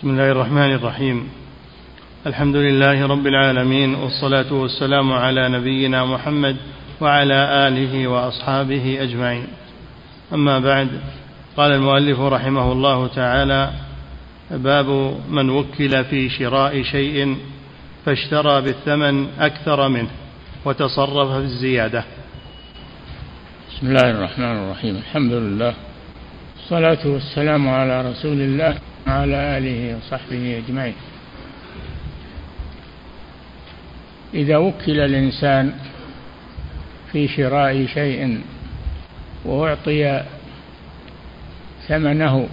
بسم الله الرحمن الرحيم. الحمد لله رب العالمين، والصلاة والسلام على نبينا محمد وعلى آله وأصحابه أجمعين. أما بعد، قال المؤلف رحمه الله تعالى: باب من وكل في شراء شيء فاشترى بالثمن أكثر منه وتصرف في الزيادة. بسم الله الرحمن الرحيم. الحمد لله، الصلاة والسلام على رسول الله وعلى آله وصحبه أجمعين. إذا وكل الإنسان في شراء شيء وأعطي ثمنه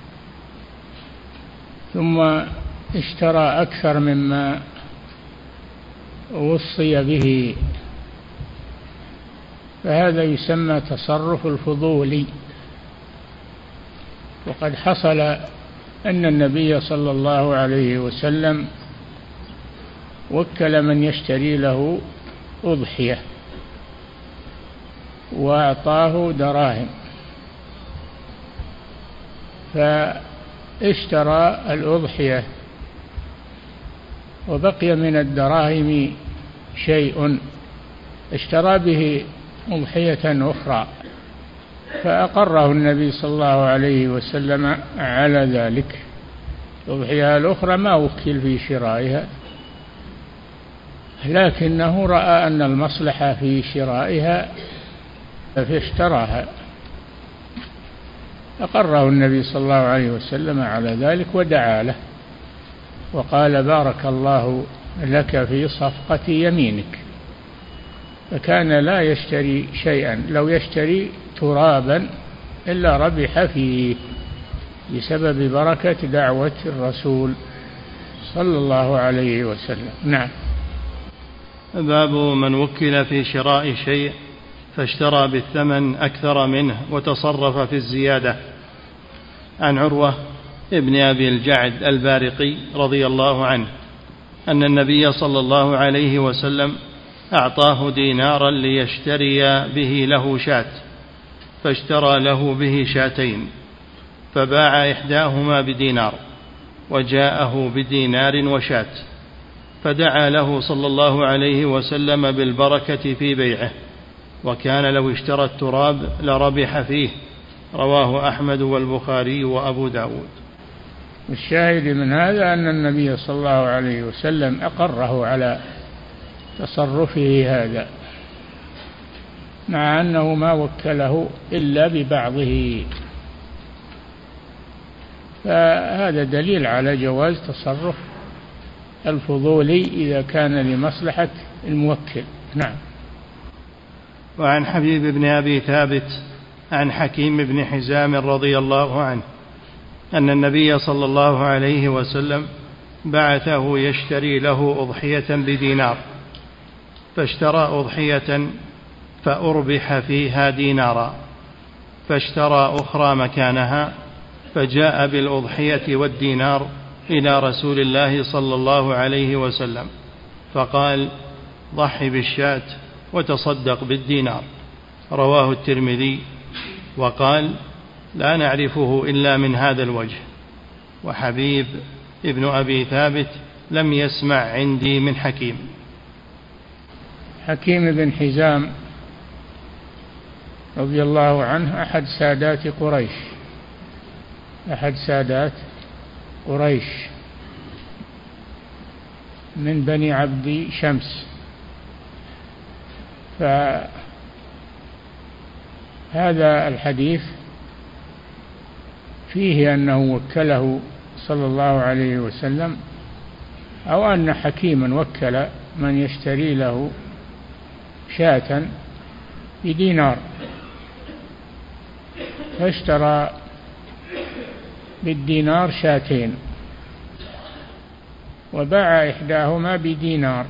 ثم اشترى أكثر مما وصي به، فهذا يسمى تصرف الفضولي. وقد حصل أن النبي صلى الله عليه وسلم وكل من يشتري له أضحية وأعطاه دراهم، فاشترى الأضحية وبقي من الدراهم شيء اشترى به أضحية أخرى، فأقره النبي صلى الله عليه وسلم على ذلك. الأضحية الأخرى ما وكل في شرائها، لكنه رأى أن المصلحة في شرائها فاشتراها، أقره النبي صلى الله عليه وسلم على ذلك ودعا له وقال: بارك الله لك في صفقة يمينك. فكان لا يشتري شيئا، لو يشتري ترابا إلا ربح فيه بسبب بركة دعوة الرسول صلى الله عليه وسلم. نعم. باب من وكل في شراء شيء فاشترى بالثمن أكثر منه وتصرف في الزيادة. عن عروة ابن أبي الجعد البارقي رضي الله عنه أن النبي صلى الله عليه وسلم أعطاه دينارا ليشتري به له شاة، فاشترى له به شاتين، فباع إحداهما بدينار وجاءه بدينار وشاة، فدعا له صلى الله عليه وسلم بالبركة في بيعه، وكان لو اشترى التراب لربح فيه. رواه أحمد والبخاري وأبو داود. الشاهد من هذا أن النبي صلى الله عليه وسلم أقره على تصرفه هذا، مع أنه ما وكله إلا ببعضه، فهذا دليل على جواز تصرف الفضولي إذا كان لمصلحة الموكل. نعم. وعن حبيب بن أبي ثابت عن حكيم بن حزام رضي الله عنه أن النبي صلى الله عليه وسلم بعثه يشتري له أضحية بدينار، فاشترى أضحية فأربح فيها دينارا، فاشترى أخرى مكانها، فجاء بالأضحية والدينار إلى رسول الله صلى الله عليه وسلم، فقال: ضحي بالشاة وتصدق بالدينار. رواه الترمذي، وقال: لا نعرفه إلا من هذا الوجه. وحبيب ابن أبي ثابت لم يسمع عندي من حكيم. حكيم بن حزام رضي الله عنه أحد سادات قريش من بني عبد شمس، فهذا الحديث فيه أنه وكله صلى الله عليه وسلم، أو أن حكيما وكل من يشتري له شاة بدينار، فاشترى بالدينار شاتين وباع إحداهما بدينار،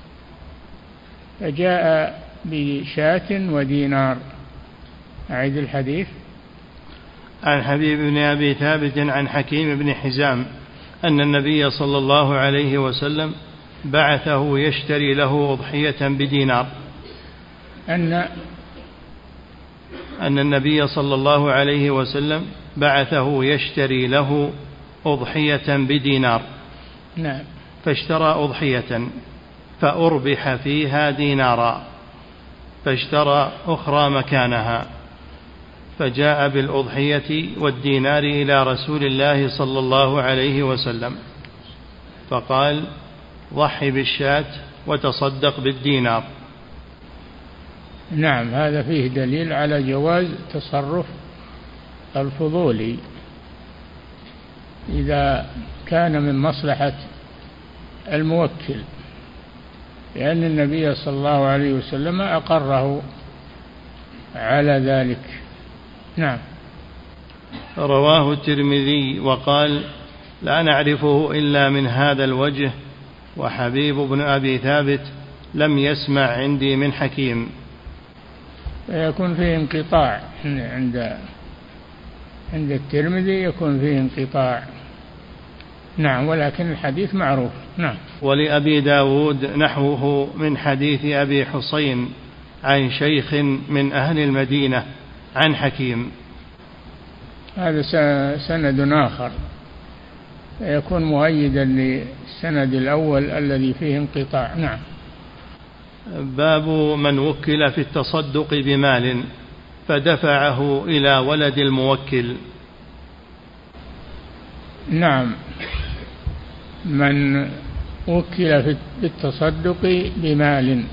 فجاء بشاة ودينار. أعيد الحديث. عن حبيب بن أبي ثابت عن حكيم بن حزام أن النبي صلى الله عليه وسلم بعثه يشتري له أضحية بدينار، أن النبي صلى الله عليه وسلم بعثه يشتري له أضحية بدينار. نعم. فاشترى أضحية فأربح فيها دينارا، فاشترى أخرى مكانها، فجاء بالأضحية والدينار إلى رسول الله صلى الله عليه وسلم فقال: ضحي بالشاة وتصدق بالدينار. نعم، هذا فيه دليل على جواز تصرف الفضولي إذا كان من مصلحة الموكل، لأن النبي صلى الله عليه وسلم أقره على ذلك. نعم. رواه الترمذي وقال: لا نعرفه إلا من هذا الوجه، وحبيب بن أبي ثابت لم يسمع عندي من حكيم. يكون فيه انقطاع عند الترمذي، يكون فيه انقطاع. نعم، ولكن الحديث معروف. نعم. ولأبي داود نحوه من حديث أبي حسين عن شيخ من أهل المدينة عن حكيم. هذا سند آخر يكون مؤيدا للسند الأول الذي فيه انقطاع. نعم. باب من وكل في التصدق بمال فدفعه إلى ولد الموكل. نعم، من وكل في التصدق بمال،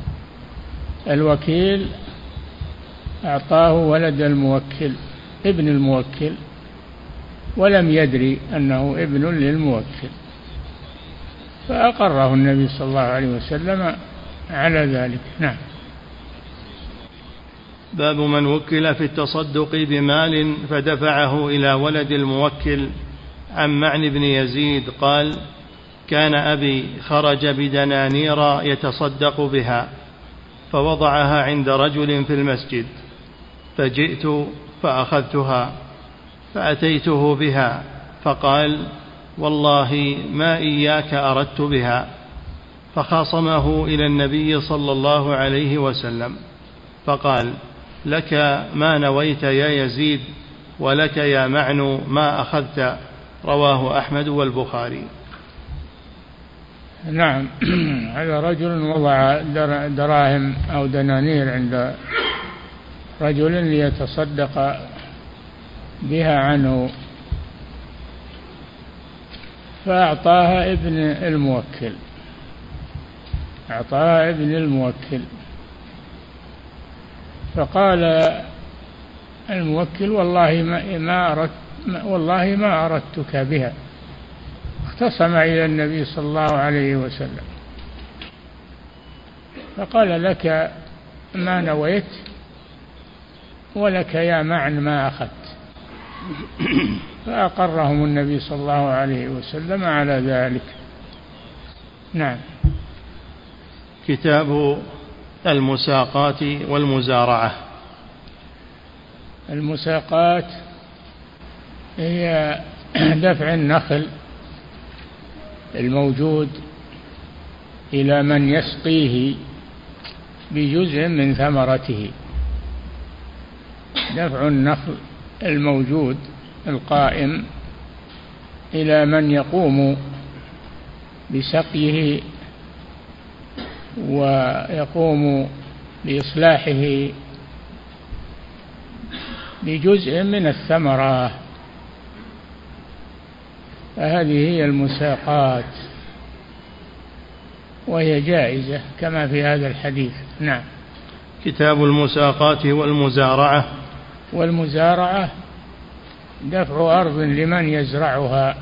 الوكيل أعطاه ولد الموكل، ابن الموكل، ولم يدري أنه ابن للموكل، فأقره النبي صلى الله عليه وسلم على ذلك. نعم. باب من وكل في التصدق بمال فدفعه إلى ولد الموكل. عن معن بن يزيد قال: كان أبي خرج بدنانير يتصدق بها، فوضعها عند رجل في المسجد، فجئت فأخذتها فأتيته بها، فقال: والله ما إياك أردت بها، فخاصمه إلى النبي صلى الله عليه وسلم، فقال: لك ما نويت يا يزيد، ولك يا معن ما أخذت. رواه أحمد والبخاري. نعم. هذا رجل وضع دراهم أو دنانير عند رجل ليتصدق بها عنه، فأعطاها ابن الموكل، أعطاها ابن الموكل، فقال الموكل: والله ما أردتك بها. اختصم إلى النبي صلى الله عليه وسلم، فقال: لك ما نويت، ولك يا معن ما أخذت. فأقرهم النبي صلى الله عليه وسلم على ذلك. نعم. كتاب المساقات والمزارعة. المساقات هي دفع النخل الموجود إلى من يسقيه بجزء من ثمرته، دفع النخل الموجود القائم إلى من يقوم بسقيه ويقوم بإصلاحه بجزء من الثمرة، فهذه هي المساقات، وهي جائزة كما في هذا الحديث. نعم. كتاب المساقات والمزارعة. والمزارعة دفع أرض لمن يزرعها،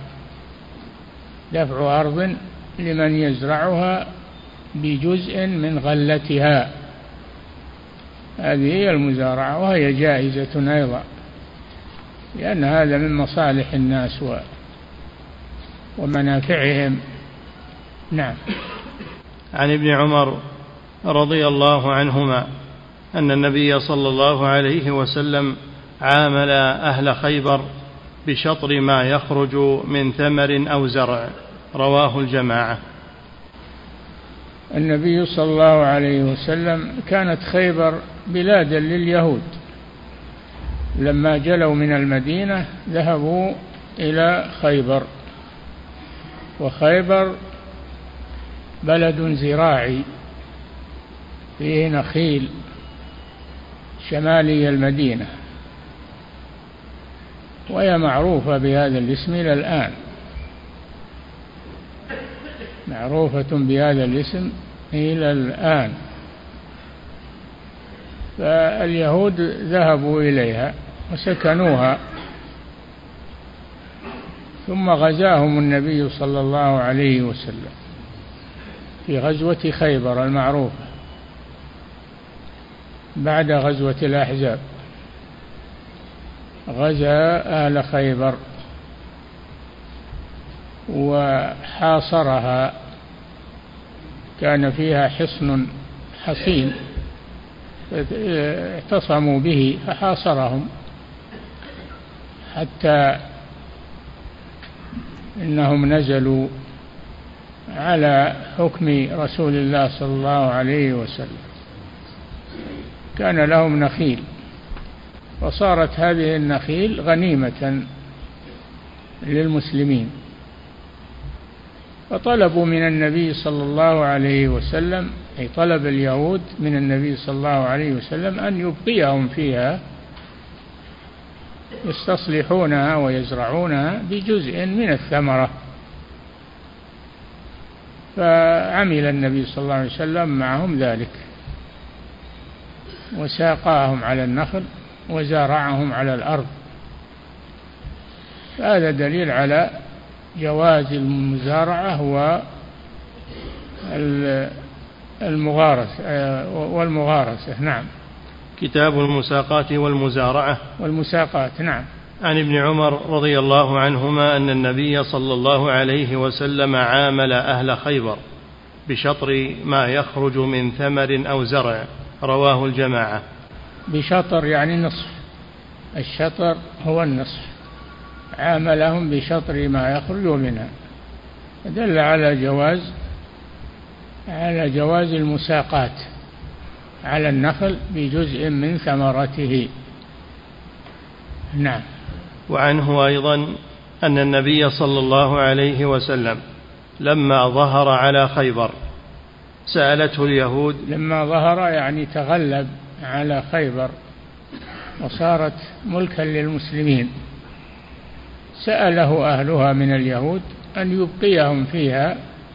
دفع أرض لمن يزرعها بجزء من غلتها، هذه هي المزارعة، وهي جائزة أيضا، لأن هذا من مصالح الناس ومنافعهم. نعم. عن ابن عمر رضي الله عنهما أن النبي صلى الله عليه وسلم عامل أهل خيبر بشطر ما يخرج من ثمر أو زرع. رواه الجماعة. النبي صلى الله عليه وسلم كانت خيبر بلادا لليهود، لما جلوا من المدينة ذهبوا إلى خيبر. وخيبر بلد زراعي فيه نخيل شمالي المدينة، وهي معروفة بهذا الاسم إلى الآن، معروفة بهذا الاسم إلى الآن. فاليهود ذهبوا إليها وسكنوها، ثم غزاهم النبي صلى الله عليه وسلم في غزوة خيبر المعروفة بعد غزوة الأحزاب، غزا أهل خيبر وحاصرها، كان فيها حصن حصين اعتصموا به فحاصرهم، حتى إنهم نزلوا على حكم رسول الله صلى الله عليه وسلم. كان لهم نخيل، وصارت هذه النخيل غنيمة للمسلمين، فطلبوا من النبي صلى الله عليه وسلم، أي طلب اليهود من النبي صلى الله عليه وسلم أن يبقيهم فيها يستصلحونها ويزرعونها بجزء من الثمرة. فعمل النبي صلى الله عليه وسلم معهم ذلك، وساقاهم على النخل وزارعهم على الأرض. هذا دليل على جواز المزارعة والمغارسة. نعم. كتاب المساقات والمزارعة. نعم. عن ابن عمر رضي الله عنهما أن النبي صلى الله عليه وسلم عامل أهل خيبر بشطر ما يخرج من ثمر أو زرع، رواه الجماعة. بشطر يعني نصف، الشطر هو النصف، عاملهم بشطر ما يخرج منها، دل على جواز المساقات على النخل بجزء من ثمرته. نعم. وعنه أيضا أن النبي صلى الله عليه وسلم لما ظهر على خيبر سألته اليهود، لما ظهر يعني تغلب على خيبر وصارت ملكا للمسلمين، سأله أهلها من اليهود أن يبقيهم فيها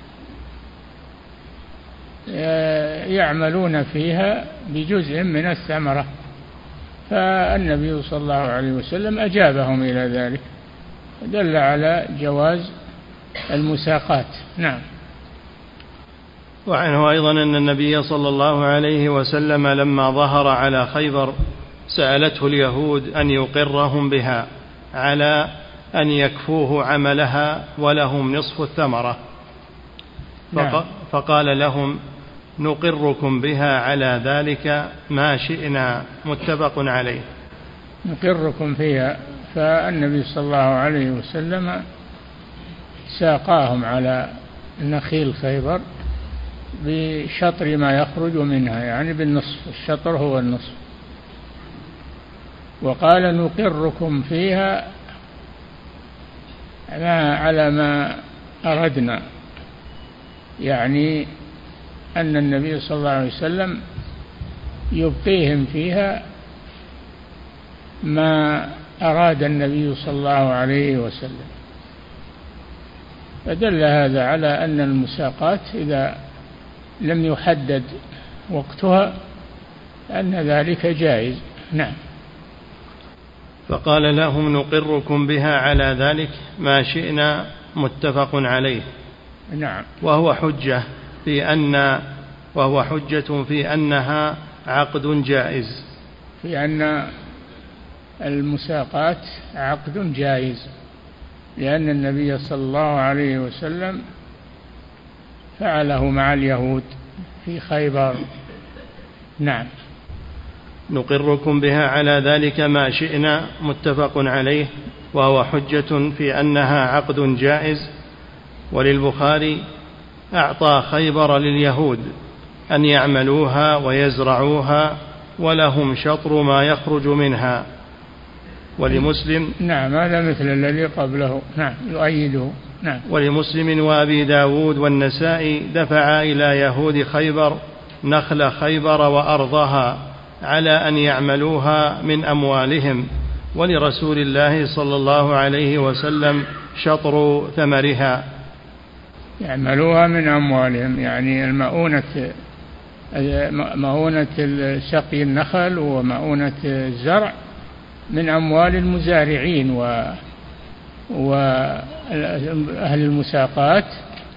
يعملون فيها بجزء من الثمرة، فالنبي صلى الله عليه وسلم أجابهم إلى ذلك، دل على جواز المساقات. نعم. وعنه أيضا أن النبي صلى الله عليه وسلم لما ظهر على خيبر سألته اليهود أن يقرهم بها على أن يكفوه عملها ولهم نصف الثمرة. نعم. فقال لهم: نقركم بها على ذلك ما شئنا، متفق عليه. نقركم فيها، فالنبي صلى الله عليه وسلم ساقاهم على نخيل خيبر بشطر ما يخرج منها، يعني بالنصف، الشطر هو النصف، وقال: نقركم فيها على ما أردنا، يعني أن النبي صلى الله عليه وسلم يبقيهم فيها ما أراد النبي صلى الله عليه وسلم. فدل هذا على أن المساقات إذا لم يحدد وقتها أن ذلك جائز. نعم. فقال لهم: نقركم بها على ذلك ما شئنا، متفق عليه. نعم. وهو حجة في أنها عقد جائز، في أن المساقات عقد جائز، لأن النبي صلى الله عليه وسلم فعله مع اليهود في خيبر. نعم. نقركم بها على ذلك ما شئنا، متفق عليه. وهو حجة في أنها عقد جائز. وللبخاري: أعطى خيبر لليهود أن يعملوها ويزرعوها ولهم شطر ما يخرج منها. ولمسلم نعم هذا مثل الذي قبله، نعم يؤيده. نعم. ولمسلم وأبي داود والنسائي دفع إلى يهود خيبر نخل خيبر وأرضها على أن يعملوها من أموالهم، ولرسول الله صلى الله عليه وسلم شطر ثمرها. يعملوها من أموالهم يعني مؤونة سقي النخل ومؤونة الزرع من أموال المزارعين وأهل المساقات،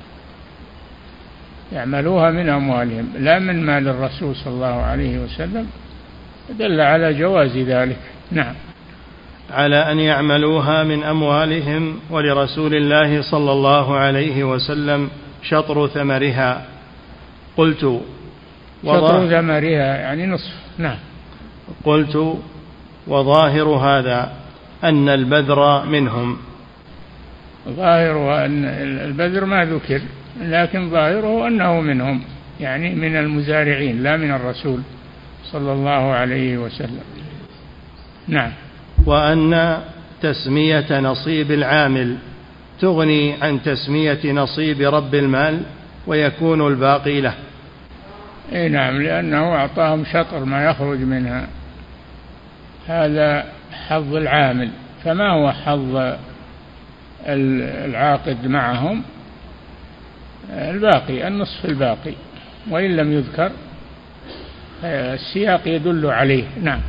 يعملوها من أموالهم لا من مال الرسول صلى الله عليه وسلم، دل على جواز ذلك. نعم. على أن يعملوها من أموالهم، ولرسول الله صلى الله عليه وسلم شطر ثمرها. قلت شطر ثمرها يعني نصف. نعم. قلت وظاهر هذا أن البذر منهم. ظاهره أن البذر ما ذكر، لكن ظاهره أنه منهم، يعني من المزارعين لا من الرسول صلى الله عليه وسلم. نعم. وأن تسمية نصيب العامل تغني عن تسمية نصيب رب المال ويكون الباقي له. اي نعم، لأنه أعطاهم شطر ما يخرج منها، هذا حظ العامل، فما هو حظ العاقد معهم؟ الباقي، النصف الباقي، وإن لم يذكر السياق يدل عليه. نعم.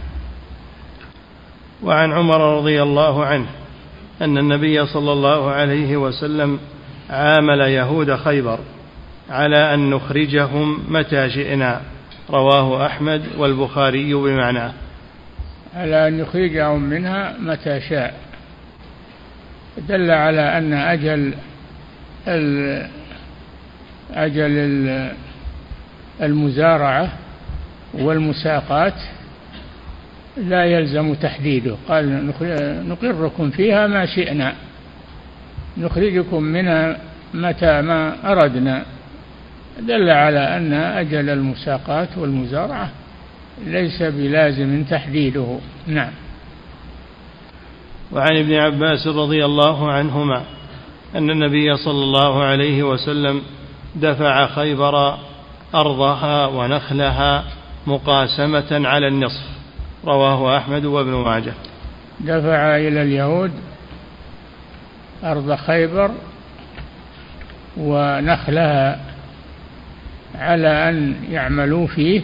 وعن عمر رضي الله عنه أن النبي صلى الله عليه وسلم عامل يهود خيبر على أن نخرجهم متى شئنا، رواه أحمد والبخاري بمعناه. على أن يخرجهم منها متى شاء، دل على أن أجل المزارعة والمساقات لا يلزم تحديده، قال نقركم فيها ما شئنا، نخرجكم منها متى ما أردنا، دل على أن أجل المساقات والمزارعة ليس بلازم تحديده. نعم. وعن ابن عباس رضي الله عنهما أن النبي صلى الله عليه وسلم دفع خيبر أرضها ونخلها مقاسمة على النصف، رواه أحمد وابن ماجه. دفع إلى اليهود أرض خيبر ونخلها على أن يعملوا فيه،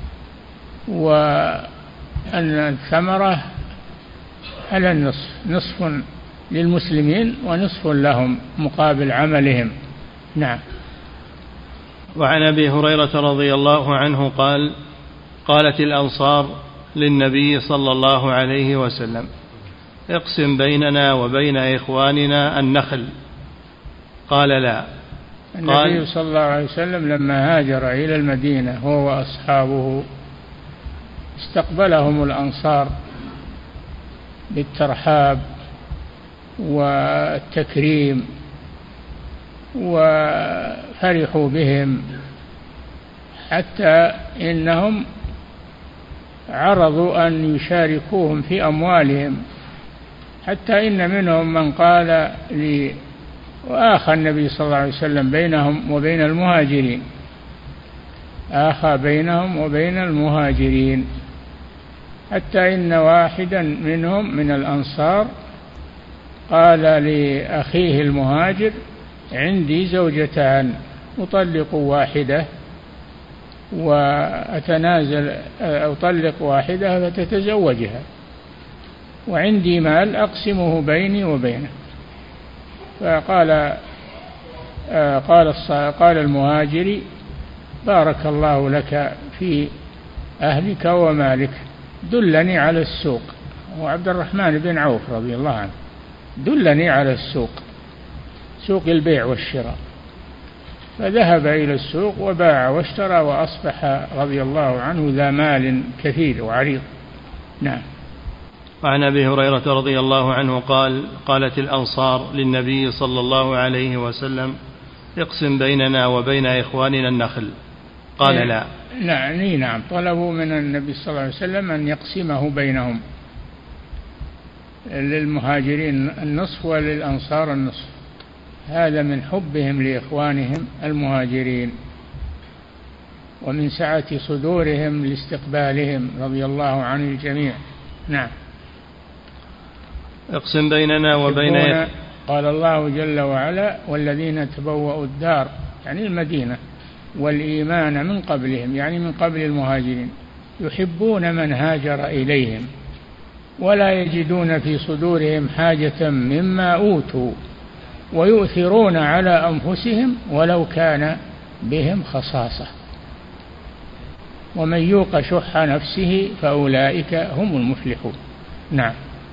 وأن الثمرة على النصف، نصف للمسلمين ونصف لهم مقابل عملهم. نعم. وعن أبي هريرة رضي الله عنه قال: قالت الأنصار للنبي صلى الله عليه وسلم: اقسم بيننا وبين إخواننا النخل. قال: لا. النبي صلى الله عليه وسلم لما هاجر إلى المدينة هو وأصحابه استقبلهم الأنصار بالترحاب والتكريم، وفرحوا بهم حتى إنهم عرضوا أن يشاركوهم في أموالهم، حتى إن منهم من قال لي، وآخى النبي صلى الله عليه وسلم بينهم وبين المهاجرين، آخى بينهم وبين المهاجرين، حتى إن واحدا منهم من الأنصار قال لأخيه المهاجر: عندي زوجتان، أطلق واحدة وأتنازل، أطلق واحدة فتتزوجها، وعندي مال أقسمه بيني وبينه. فقال قال المهاجر: بارك الله لك في أهلك ومالك، دلني على السوق. وعبد الرحمن بن عوف رضي الله عنه: دلني على السوق، سوق البيع والشراء. فذهب إلى السوق وباع واشترى، وأصبح رضي الله عنه ذا مال كثير وعريض. نعم. وعن أبي هريرة رضي الله عنه قال: قالت الأنصار للنبي صلى الله عليه وسلم: اقسم بيننا وبين إخواننا النخل. قال: لا. نعم، طلبوا من النبي صلى الله عليه وسلم أن يقسمه بينهم، للمهاجرين النصف وللأنصار النصف، هذا من حبهم لإخوانهم المهاجرين ومن سعة صدورهم لاستقبالهم رضي الله عن الجميع. نعم. اقسم بيننا وبين، قال الله جل وعلا: والذين تبوأوا الدار يعني المدينة والإيمان من قبلهم يعني من قبل المهاجرين يحبون من هاجر إليهم ولا يجدون في صدورهم حاجة مما أوتوا ويؤثرون على أنفسهم ولو كان بهم خصاصة ومن يوق شح نفسه فأولئك هم المفلحون. نعم.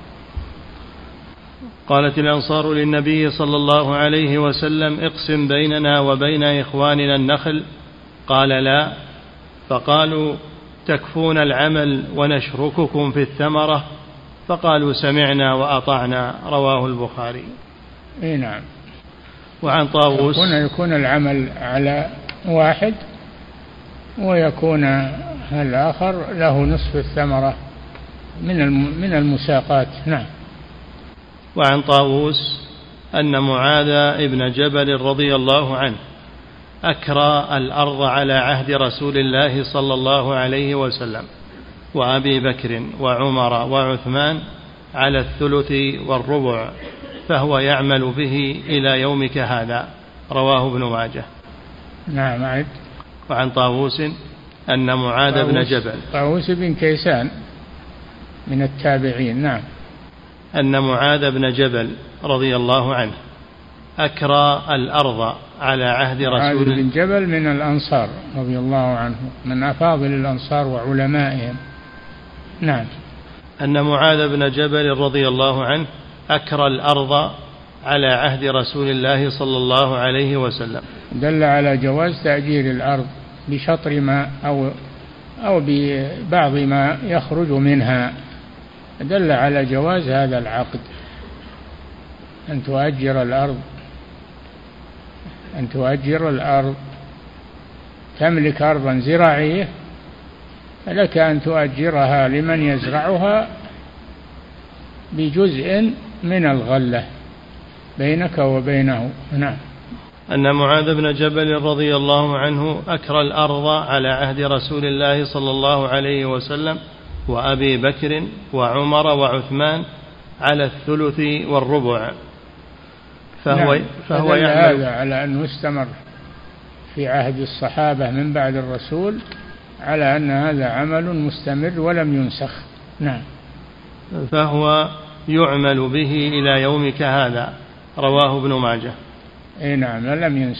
قالت الأنصار للنبي صلى الله عليه وسلم: اقسم بيننا وبين إخواننا النخل. قال: لا. فقالوا: تكفون العمل ونشرككم في الثمرة. فقالوا: سمعنا وأطعنا. رواه البخاري. نعم. وعن طاووس يكون العمل على واحد ويكون الآخر له نصف الثمرة من المساقات. نعم. وعن طاووس أن معاذ بن جبل رضي الله عنه أكرى الأرض على عهد رسول الله صلى الله عليه وسلم وأبي بكر وعمر وعثمان على الثلث والربع، فهو يعمل به إلى يومك هذا. رواه ابن ماجه. نعم. وعن طاووس أن معاذ بن جبل، طاووس بن كيسان من التابعين. نعم. أن معاذ بن جبل رضي الله عنه أكرى الأرض على عهد رسول الله. معاذ بن جبل من الأنصار رضي الله عنه، من أفاضل الأنصار وعلمائهم. نعم. أن معاذ بن جبل رضي الله عنه أكرى الأرض على عهد رسول الله صلى الله عليه وسلم، دل على جواز تأجير الأرض بشطر ما أو ببعض ما يخرج منها، دل على جواز هذا العقد، أن تؤجر الأرض تملك أرضا زراعية فلك أن تؤجرها لمن يزرعها بجزء من الغلة بينك وبينه. نعم. أن معاذ بن جبل رضي الله عنه أكرى الأرض على عهد رسول الله صلى الله عليه وسلم وأبي بكر وعمر وعثمان على الثلث والربع، فهو يعمل هذا على أنه استمر في عهد الصحابة من بعد الرسول على أن هذا عمل مستمر ولم ينسخ. نعم. فهو يعمل به إلى يومك هذا. رواه ابن ماجه. نعم. لم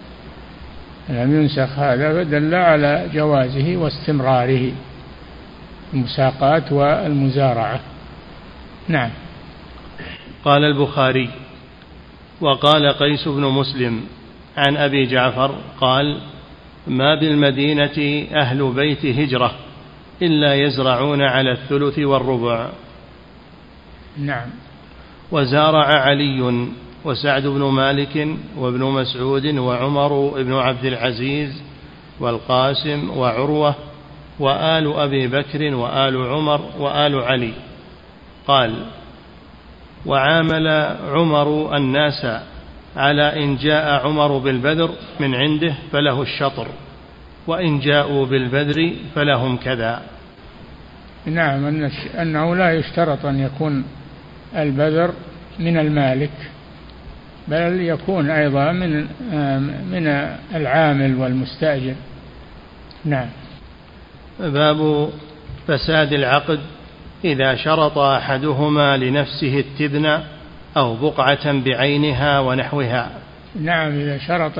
ينسخ هذا، فدل على جوازه واستمراره، المساقات والمزارعة. نعم. قال البخاري: وقال قيس بن مسلم عن أبي جعفر قال: ما بالمدينة أهل بيت هجرة إلا يزرعون على الثلث والربع. نعم. وزارع علي وسعد بن مالك وابن مسعود وعمر بن عبد العزيز والقاسم وعروة وآل أبي بكر وآل عمر وآل علي. قال: وعامل عمر الناس على إن جاء عمر بالبدر من عنده فله الشطر، وإن جاءوا بالبدر فلهم كذا. نعم. أنه لا يشترط أن يكون البدر من المالك، بل يكون أيضا من العامل والمستأجر. نعم. باب فساد العقد إذا شرط أحدهما لنفسه التبن أو بقعة بعينها ونحوها. نعم. إذا شرط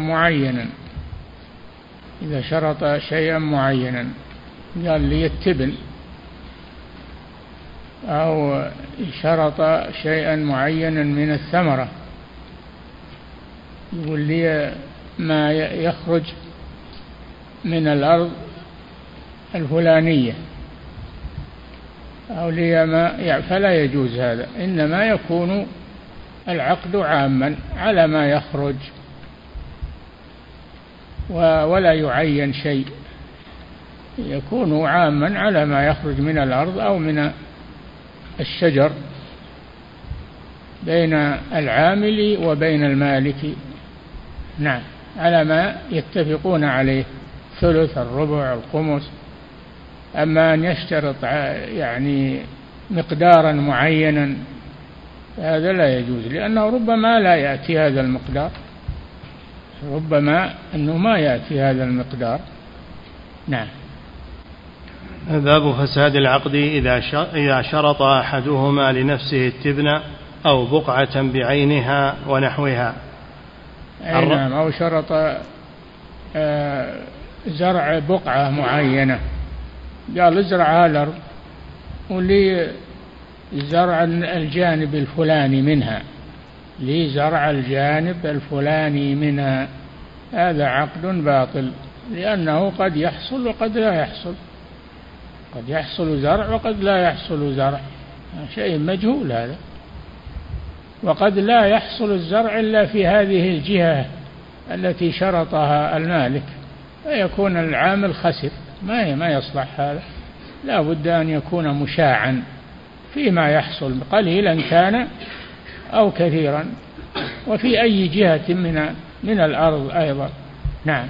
شيئا معينا قال لي التبن، أو شرط شيئا معينا من الثمرة، يقول لي ما يخرج من الأرض الفلانية أو لي ما، فلا يجوز هذا، إنما يكون العقد عاما على ما يخرج ولا يعين شيء، يكون عاما على ما يخرج من الأرض أو من الشجر بين العامل وبين المالك، نعم، على ما يتفقون عليه، ثلث، الربع، الخمس. أما أن يشترط يعني مقدارا معينا هذا لا يجوز، لأنه ربما لا يأتي هذا المقدار، ربما أنه ما يأتي هذا المقدار. نعم. باب فساد العقد إذا شرط أحدهما لنفسه التبن أو بقعة بعينها ونحوها. نعم، أو شرط زرع بقعة معينة، قال ازرع هالأرض ولي زرع الجانب الفلاني منها، لي زرع الجانب الفلاني منها، هذا عقد باطل، لأنه قد يحصل وقد لا يحصل، قد يحصل زرع وقد لا يحصل زرع، شيء مجهول هذا. وقد لا يحصل الزرع إلا في هذه الجهة التي شرطها المالك، فيكون العامل خسر، ما يصلح هذا، لا بد أن يكون مشاعا فيما يحصل، قليلا كان أو كثيرا، وفي أي جهة من الأرض أيضا. نعم.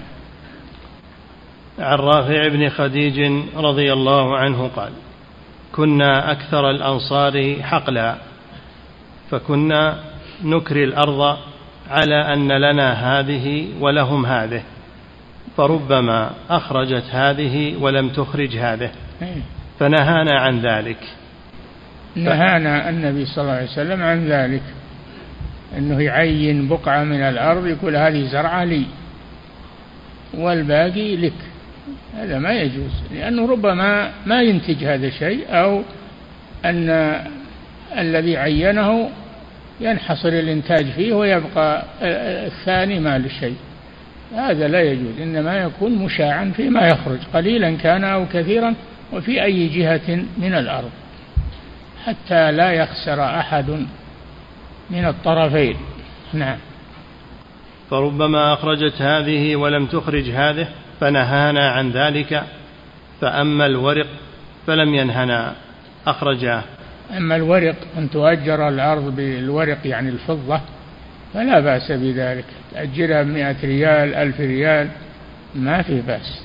عن رافع بن خديج رضي الله عنه قال: كنا أكثر الأنصار حقلا، فكنا نكري الأرض على أن لنا هذه ولهم هذه، فربما أخرجت هذه ولم تخرج هذه، فنهانا عن ذلك. نهانا النبي صلى الله عليه وسلم عن ذلك، أنه يعين بقعة من الأرض يقول هذه زرعة لي والباقي لك، هذا ما يجوز، لأنه ربما ما ينتج هذا الشيء، أو أن الذي عينه ينحصر الإنتاج فيه ويبقى الثاني ما للشيء، هذا لا يجوز، إنما يكون مشاعا فيما يخرج، قليلا كان أو كثيرا، وفي أي جهة من الأرض، حتى لا يخسر أحد من الطرفين. نعم. فربما أخرجت هذه ولم تخرج هذه، فنهانا عن ذلك. فأما الورق فلم ينهنا، أخرجاه. أما الورق، أن تؤجر الأرض بالورق يعني الفضة، فلا بأس بذلك، تأجرها 100 ريال 1000 ريال ما في بأس،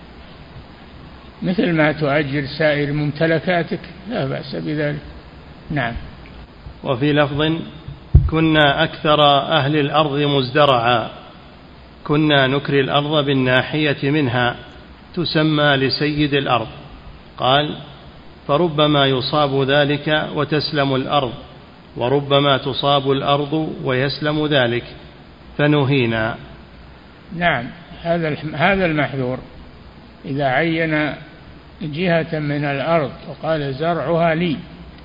مثل ما تؤجر سائر ممتلكاتك، لا بأس بذلك. نعم. وفي لفظ: كنا أكثر أهل الأرض مزدرعا، كنا نكري الأرض بالناحية منها، تسمى لسيد الأرض. قال: فربما يصاب ذلك وتسلم الأرض، وربما تصاب الأرض ويسلم ذلك، فنهينا. نعم، هذا المحذور، إذا عين جهة من الأرض وقال زرعها لي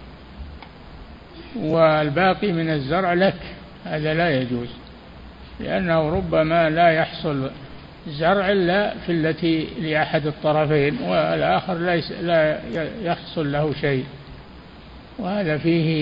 والباقي من الزرع لك، هذا لا يجوز، لأنه ربما لا يحصل زرع إلا في التي لأحد الطرفين، والآخر لا يحصل له شيء، وهذا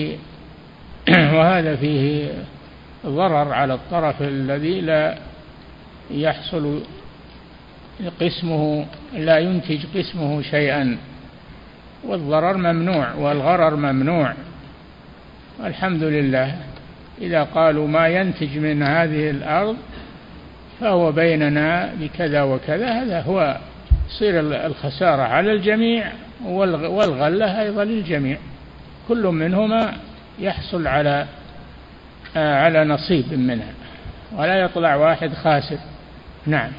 فيه ضرر على الطرف الذي لا يحصل قسمه، لا ينتج قسمه شيئا، والضرر ممنوع والغرر ممنوع. الحمد لله، إذا قالوا ما ينتج من هذه الأرض فهو بيننا بكذا وكذا، هذا هو يصير الخسارة على الجميع والغلة أيضا للجميع، كل منهما يحصل على نصيب منها، ولا يطلع واحد خاسر. نعم.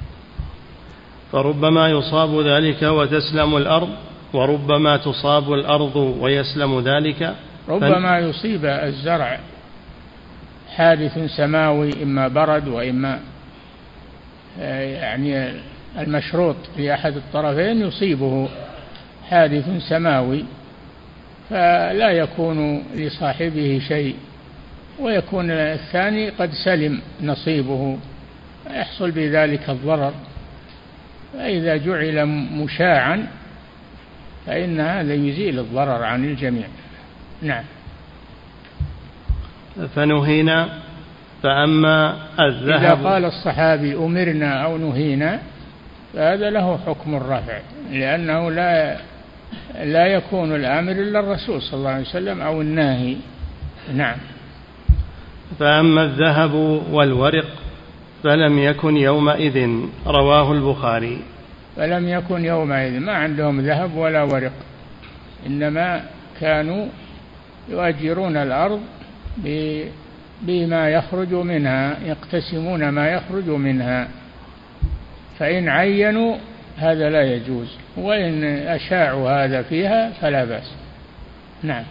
فربما يصاب ذلك وتسلم الأرض، وربما تصاب الأرض ويسلم ذلك. ربما يصيب الزرع حادث سماوي، إما برد وإما يعني المشروط لأحد الطرفين يصيبه حادث سماوي، فلا يكون لصاحبه شيء، ويكون الثاني قد سلم نصيبه، يحصل بذلك الضرر. فإذا جعل مشاعا فإن هذا يزيل الضرر عن الجميع. نعم. فنهينا. فأما الذهب، إذا قال الصحابي أمرنا أو نهينا فهذا له حكم الرفع، لأنه لا يكون الآمر إلا الرسول صلى الله عليه وسلم أو الناهي. نعم. فأما الذهب والورق فلم يكن يومئذ. رواه البخاري. فلم يكن يومئذ، ما عندهم ذهب ولا ورق، إنما كانوا يؤجرون الأرض بما يخرج منها، يقتسمون ما يخرج منها، فإن عينوا هذا لا يجوز، وإن أشاعوا هذا فيها فلا بأس. نعم.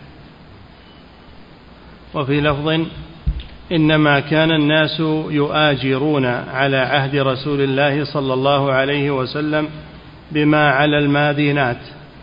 وفي لفظ: إنما كان الناس يؤاجرون على عهد رسول الله صلى الله عليه وسلم بما على المادينات.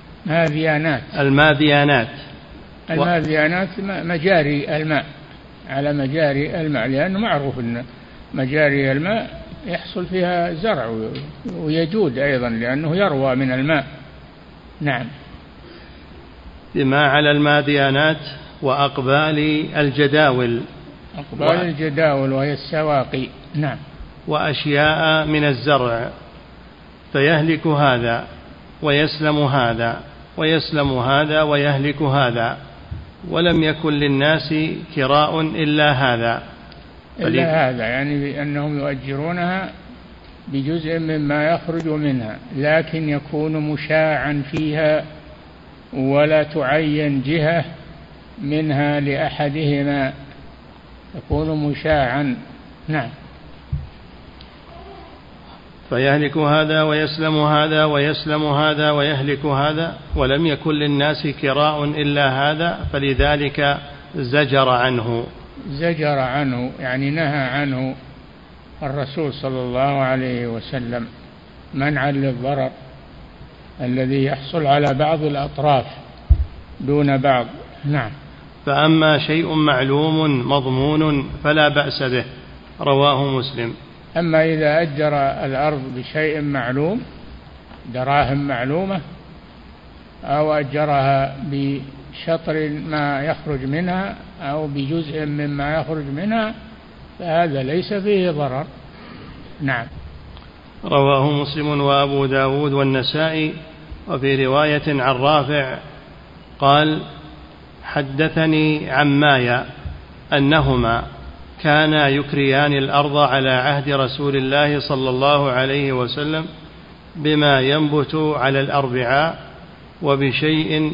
الماديانات مجاري الماء، على مجاري الماء، لأنه معروف أن مجاري الماء يحصل فيها زرع ويجود أيضا لأنه يروى من الماء. نعم. بما على الماديانات وأقبال الجداول. الجداول وهي السواقي. نعم. وأشياء من الزرع، فيهلك هذا ويسلم هذا، ويسلم هذا ويهلك هذا، ولم يكن للناس كراء إلا هذا. يعني بأنهم يؤجرونها بجزء مما يخرج منها، لكن يكون مشاعا فيها ولا تعين جهة منها لأحدهما، يكون مشاعا. نعم. فيهلك هذا ويسلم هذا ويسلم هذا ويهلك هذا، ولم يكن للناس كراء إلا هذا، فلذلك زجر عنه، يعني نهى عنه الرسول صلى الله عليه وسلم منعا للضرر الذي يحصل على بعض الأطراف دون بعض. نعم. فأما شيء معلوم مضمون فلا بأس به. رواه مسلم. أما إذا أجر الأرض بشيء معلوم، دراهم معلومة، أو أجرها بشطر ما يخرج منها أو بجزء مما يخرج منها، فهذا ليس فيه ضرر. نعم. رواه مسلم وأبو داود والنسائي. وفي رواية عن رافع قال: حدثني عماي أنهما كانا يكريان الأرض على عهد رسول الله صلى الله عليه وسلم بما ينبت على الأربعاء، وبشيء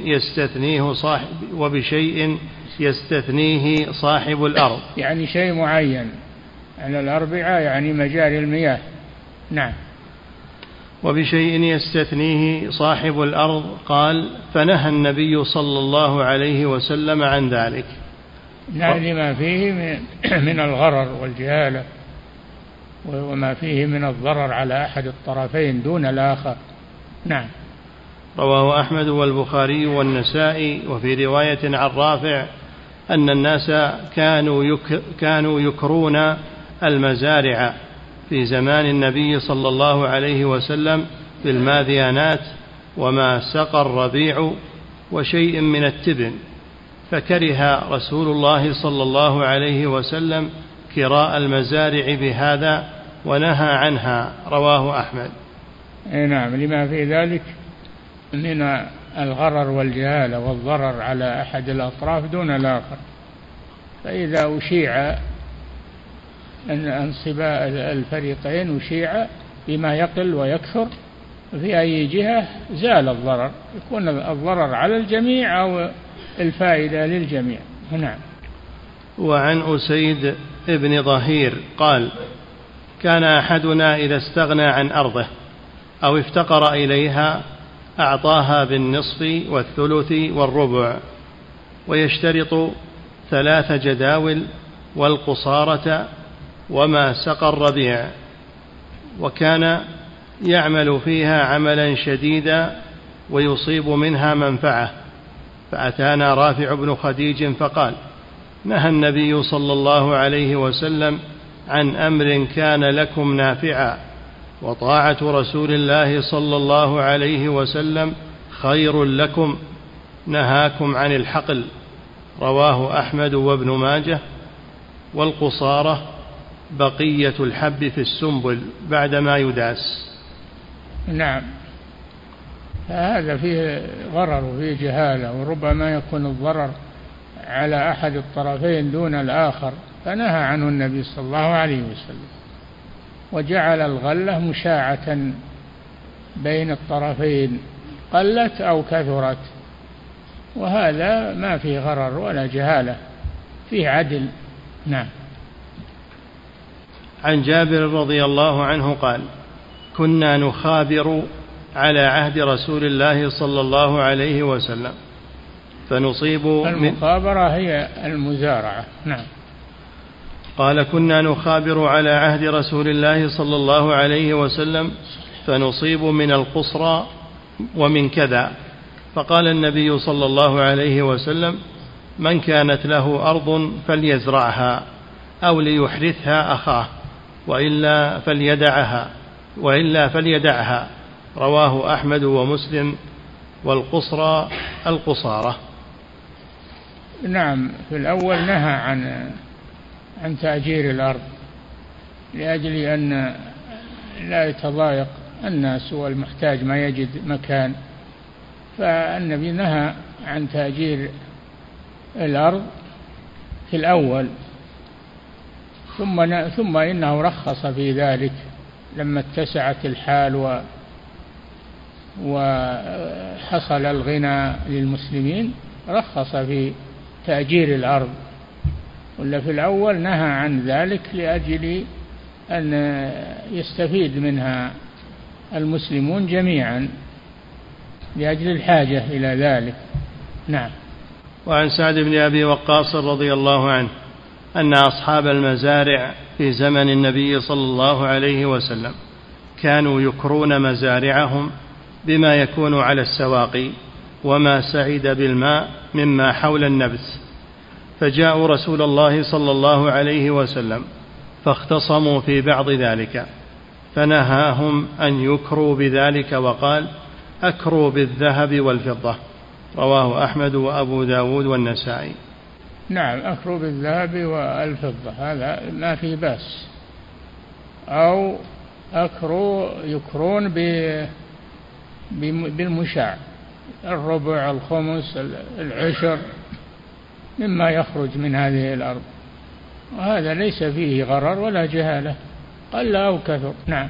يستثنيه صاحب الأرض. يعني شيء معين على الأربعاء، يعني مجاري المياه. نعم. وبشيء يستثنيه صاحب الأرض. قال: فنهى النبي صلى الله عليه وسلم عن ذلك. نعم. لما فيه من الغرر والجهالة، وما فيه من الضرر على أحد الطرفين دون الآخر. نعم. رواه أحمد والبخاري والنسائي. وفي رواية عن رافع أن الناس كانوا يكرون المزارع في زمان النبي صلى الله عليه وسلم بالماذيانات وما سقى الربيع وشيء من التبن، فكره رسول الله صلى الله عليه وسلم كراء المزارع بهذا ونهى عنها. رواه أحمد. نعم. لما في ذلك من الغرر والجهالة والضرر على أحد الأطراف دون الآخر. فإذا أشيع أن انصباء الفريقين أشيع بما يقل ويكثر في أي جهة زال الضرر، يكون الضرر على الجميع أو الفائدة للجميع. نعم. وعن أسيد ابن ظهير قال: كان أحدنا إذا استغنى عن أرضه أو افتقر إليها أعطاها بالنصف والثلث والربع، ويشترط 3 جداول والقصارة وما سقى الربيع، وكان يعمل فيها عملا شديدا ويصيب منها منفعة. فأتانا رافع بن خديج فقال: نهى النبي صلى الله عليه وسلم عن أمر كان لكم نافعا، وطاعة رسول الله صلى الله عليه وسلم خير لكم، نهاكم عن الحقل. رواه أحمد وابن ماجه. والقصارة بقية الحب في السنبل بعدما يداس. نعم. فهذا فيه ضرر وفيه جهالة، وربما يكون الضرر على أحد الطرفين دون الآخر، فنهى عنه النبي صلى الله عليه وسلم، وجعل الغلة مشاعة بين الطرفين، قلت أو كثرت، وهذا ما فيه غرر ولا جهالة، فيه عدل. نعم. عن جابر رضي الله عنه قال: كنا نخابر على عهد رسول الله صلى الله عليه وسلم فنصيب. المخابرة هي المزارعة. نعم. قال: كنا نخابر على عهد رسول الله صلى الله عليه وسلم فنصيب من القصرى ومن كذا، فقال النبي صلى الله عليه وسلم: من كانت له أرض فليزرعها أو ليحرثها أخاه، وإلا فليدعها. رواه أحمد ومسلم. والقصرى القصارى. نعم. في الأول نهى عن تأجير الأرض لأجل أن لا يتضايق الناس والمحتاج ما يجد مكان، فالنبي نهى عن تأجير الأرض في الأول، ثم إنه رخص في ذلك لما اتسعت الحال وحصل الغنى للمسلمين، رخص في تأجير الأرض، ولا في الأول نهى عن ذلك لأجل أن يستفيد منها المسلمون جميعا لأجل الحاجة إلى ذلك. نعم. وعن سعد بن أبي وقاص رضي الله عنه أن أصحاب المزارع في زمن النبي صلى الله عليه وسلم كانوا يكرون مزارعهم بما يكون على السواقي وما سعد بالماء مما حول النبت، فجاءوا رسول الله صلى الله عليه وسلم فاختصموا في بعض ذلك، فنهاهم أن يكروا بذلك وقال: أكروا بالذهب والفضة. رواه أحمد وأبو داود والنسائي. نعم. أكروا بالذهب والفضة هذا ما في بأس، أو يكرون بالمشاع، الربع، الخمس، العشر مما يخرج من هذه الأرض، وهذا ليس فيه غرر ولا جهالة، قل أو كثر. نعم.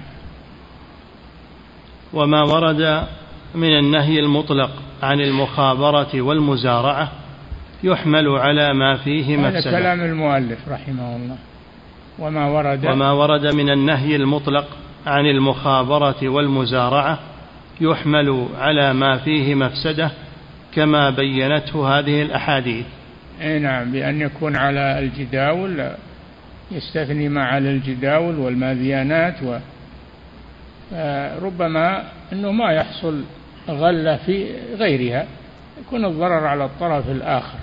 وما ورد من النهي المطلق عن المخابرة والمزارعة يحمل على ما فيه مفسدة. هذا كلام المؤلف رحمه الله. وما ورد من النهي المطلق عن المخابرة والمزارعة يحمل على ما فيه مفسدة كما بينته هذه الأحاديث. نعم. بأن يكون على الجداول، يستثني ما على الجداول والماذيانات، ربما أنه ما يحصل غلة في غيرها، يكون الضرر على الطرف الآخر.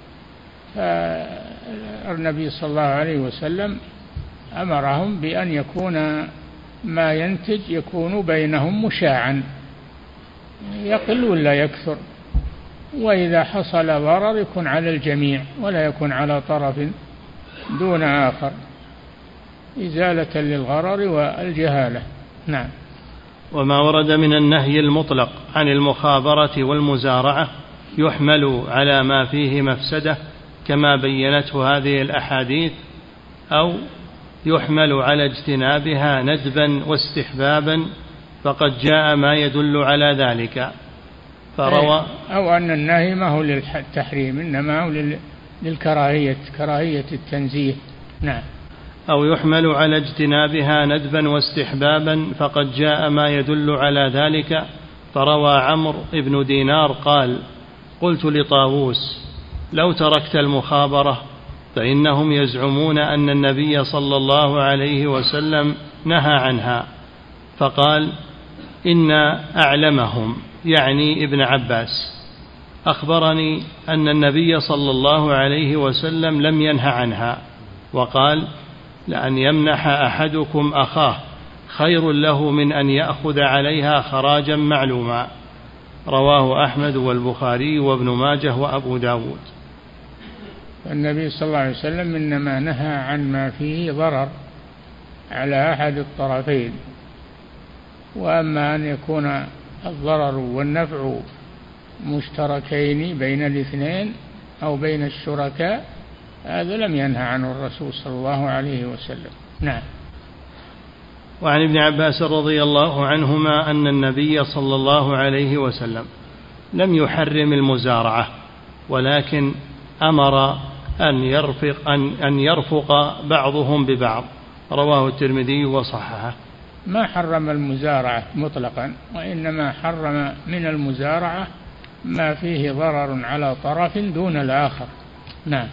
فالنبي صلى الله عليه وسلم أمرهم بأن يكون ما ينتج يكون بينهم مشاعا، يقل ولا يكثر، وإذا حصل ضرر يكون على الجميع ولا يكون على طرف دون آخر، إزالة للغرر والجهالة. نعم. وما ورد من النهي المطلق عن المخابرة والمزارعة يحمل على ما فيه مفسدة كما بينته هذه الأحاديث، أو يحمل على اجتنابها ندبا واستحبابا، فقد جاء ما يدل على ذلك. فروى أو أن النهي ما هو للتحريم، إنما هو للكراهية، كراهية التنزيه. نعم. أو يحمل على اجتنابها ندبا واستحبابا، فقد جاء ما يدل على ذلك. فروى عمرو بن دينار قال: قلت لطاووس: لو تركت المخابرة، فإنهم يزعمون أن النبي صلى الله عليه وسلم نهى عنها. فقال: إن أعلمهم، يعني ابن عباس، أخبرني أن النبي صلى الله عليه وسلم لم ينه عنها، وقال: لأن يمنح أحدكم أخاه خير له من أن يأخذ عليها خراجا معلوما. رواه أحمد والبخاري وابن ماجه وأبو داود. النبي صلى الله عليه وسلم إنما نهى عن ما فيه ضرر على أحد الطرفين، وأما أن يكون الضرر والنفع مشتركين بين الاثنين أو بين الشركاء هذا لم ينهى عنه الرسول صلى الله عليه وسلم. نعم. وعن ابن عباس رضي الله عنهما أن النبي صلى الله عليه وسلم لم يحرم المزارعة، ولكن أمر أن يرفق بعضهم ببعض. رواه الترمذي وصححه. ما حرم المزارعة مطلقا، وإنما حرم من المزارعة ما فيه ضرر على طرف دون الآخر. نعم.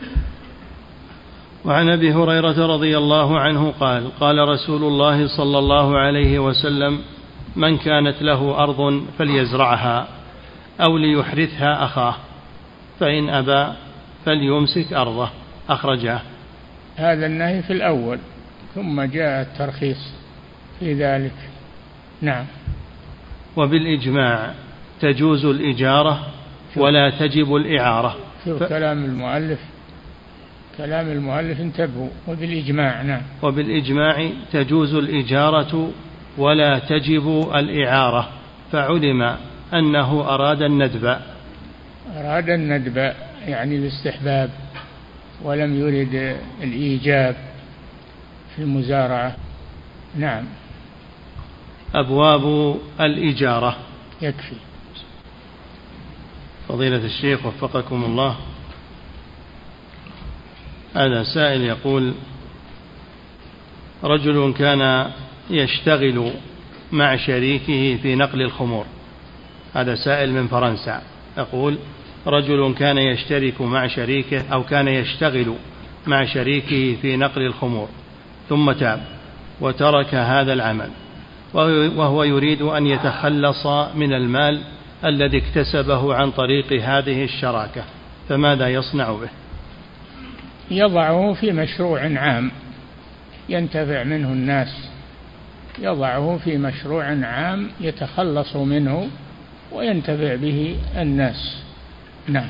وعن أبي هريرة رضي الله عنه قال: قال رسول الله صلى الله عليه وسلم: من كانت له أرض فليزرعها أو ليحرثها أخاه، فإن أبى فليمسك أرضه. أخرجه. هذا النهي في الأول، ثم جاء الترخيص في ذلك. نعم. وبالإجماع تجوز الإجارة ولا تجب الإعارة. كلام المؤلف انتبهوا. وبالإجماع. نعم. وبالإجماع تجوز الإجارة ولا تجب الإعارة، فعلم أنه أراد الندب يعني الاستحباب، ولم يرد الإيجاب في المزارعة. نعم. أبواب الإجارة. يكفي. فضيلة الشيخ وفقكم الله، هذا سائل يقول: رجل كان يشتغل مع شريكه في نقل الخمور. هذا سائل من فرنسا يقول: رجل كان يشترك مع شريكه أو كان يشتغل مع شريكه في نقل الخمور، ثم تاب وترك هذا العمل، وهو يريد أن يتخلص من المال الذي اكتسبه عن طريق هذه الشراكة، فماذا يصنع به؟ يضعه في مشروع عام ينتفع منه الناس، يضعه في مشروع عام يتخلص منه وينتفع به الناس. نعم.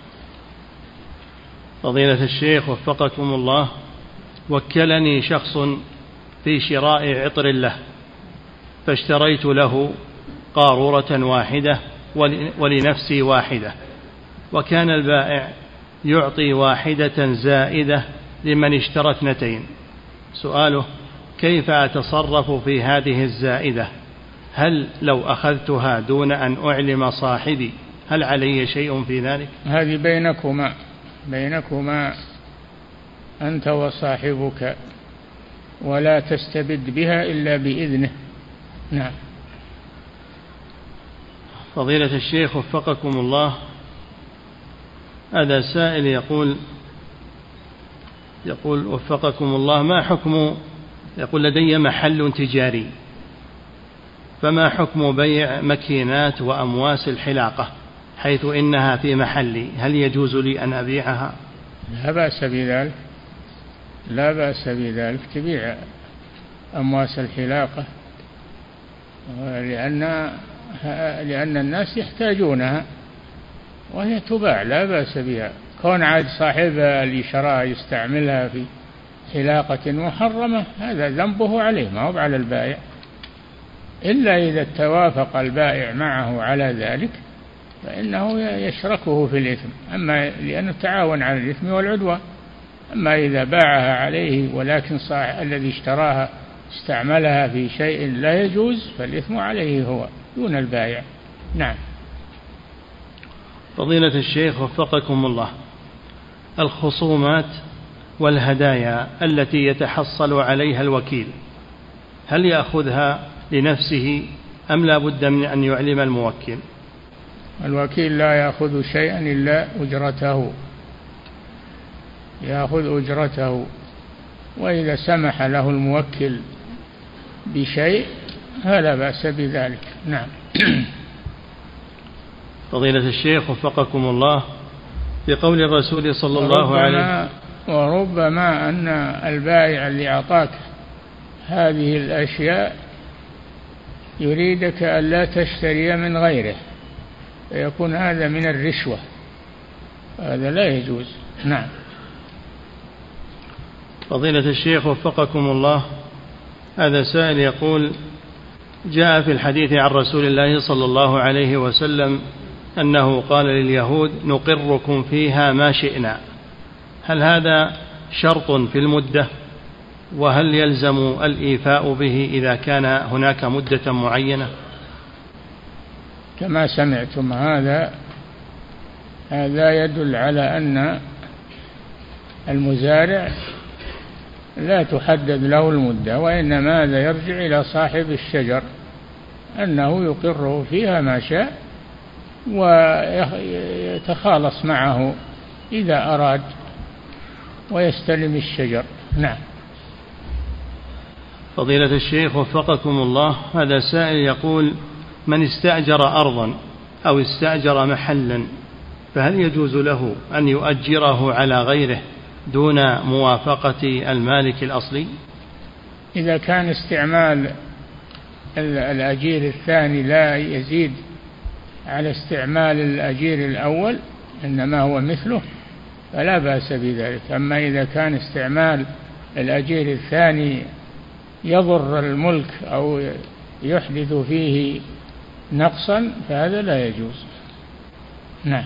فضيلة الشيخ وفقكم الله، وكلني شخص في شراء عطر له، فاشتريت له قارورة واحدة ولنفسي واحدة، وكان البائع يعطي واحدة زائدة لمن اشترى 2. سؤاله: كيف أتصرف في هذه الزائدة؟ هل لو أخذتها دون أن أعلم صاحبي هل علي شيء في ذلك؟ هذه بينكما أنت وصاحبك، ولا تستبد بها إلا بإذنه. نعم. فضيلة الشيخ وفقكم الله، هذا سائل يقول وفقكم الله: ما حكم، يقول لدي محل تجاري، فما حكم بيع مكينات وأمواس الحلاقة حيث إنها في محلي؟ هل يجوز لي أن أبيعها؟ لا بأس بذلك تبيع أمواس الحلاقة، لأن الناس يحتاجونها وهي تباع، لا بأس بها. كون عاد صاحبها اللي شراها يستعملها في حلاقة محرمة هذا ذنبه عليه، ما هو على البائع، إلا إذا توافق البائع معه على ذلك فإنه يشركه في الإثم، أما لأنه تعاون على الإثم والعدوان. أما إذا باعها عليه ولكن الذي اشتراها استعملها في شيء لا يجوز فالإثم عليه هو دون البائع. نعم. فضيلة الشيخ وفقكم الله، الخصومات والهدايا التي يتحصل عليها الوكيل هل يأخذها لنفسه أم لا بد من أن يعلم الموكل؟ الوكيل لا يأخذ شيئا إلا أجرته، يأخذ أجرته، وإذا سمح له الموكل بشيء فلا بأس بذلك. نعم. فضيلة الشيخ وفقكم الله، بقول الرسول صلى الله عليه وربما أن البائع اللي أعطاك هذه الأشياء يريدك ألا تشتري من غيره، فيكون هذا من الرشوة، هذا لا يجوز. نعم. فضيلة الشيخ وفقكم الله، هذا سائل يقول: جاء في الحديث عن رسول الله صلى الله عليه وسلم أنه قال لليهود: نقركم فيها ما شئنا، هل هذا شرط في المدة؟ وهل يلزم الإيفاء به إذا كان هناك مدة معينة؟ كما سمعتم هذا يدل على أن المزارع لا تحدد له المدة، وإنما هذا يرجع إلى صاحب الشجر أنه يقره فيها ما شاء ويتخالص معه إذا أراد ويستلم الشجر. نعم. فضيلة الشيخ وفقكم الله، هذا سائل يقول: من استأجر أرضا أو استأجر محلا فهل يجوز له أن يؤجره على غيره دون موافقة المالك الأصلي؟ إذا كان استعمال الأجير الثاني لا يزيد على استعمال الأجير الأول إنما هو مثله فلا بأس بذلك. أما إذا كان استعمال الأجير الثاني يضر الملك أو يحدث فيه نقصا فهذا لا يجوز. نعم.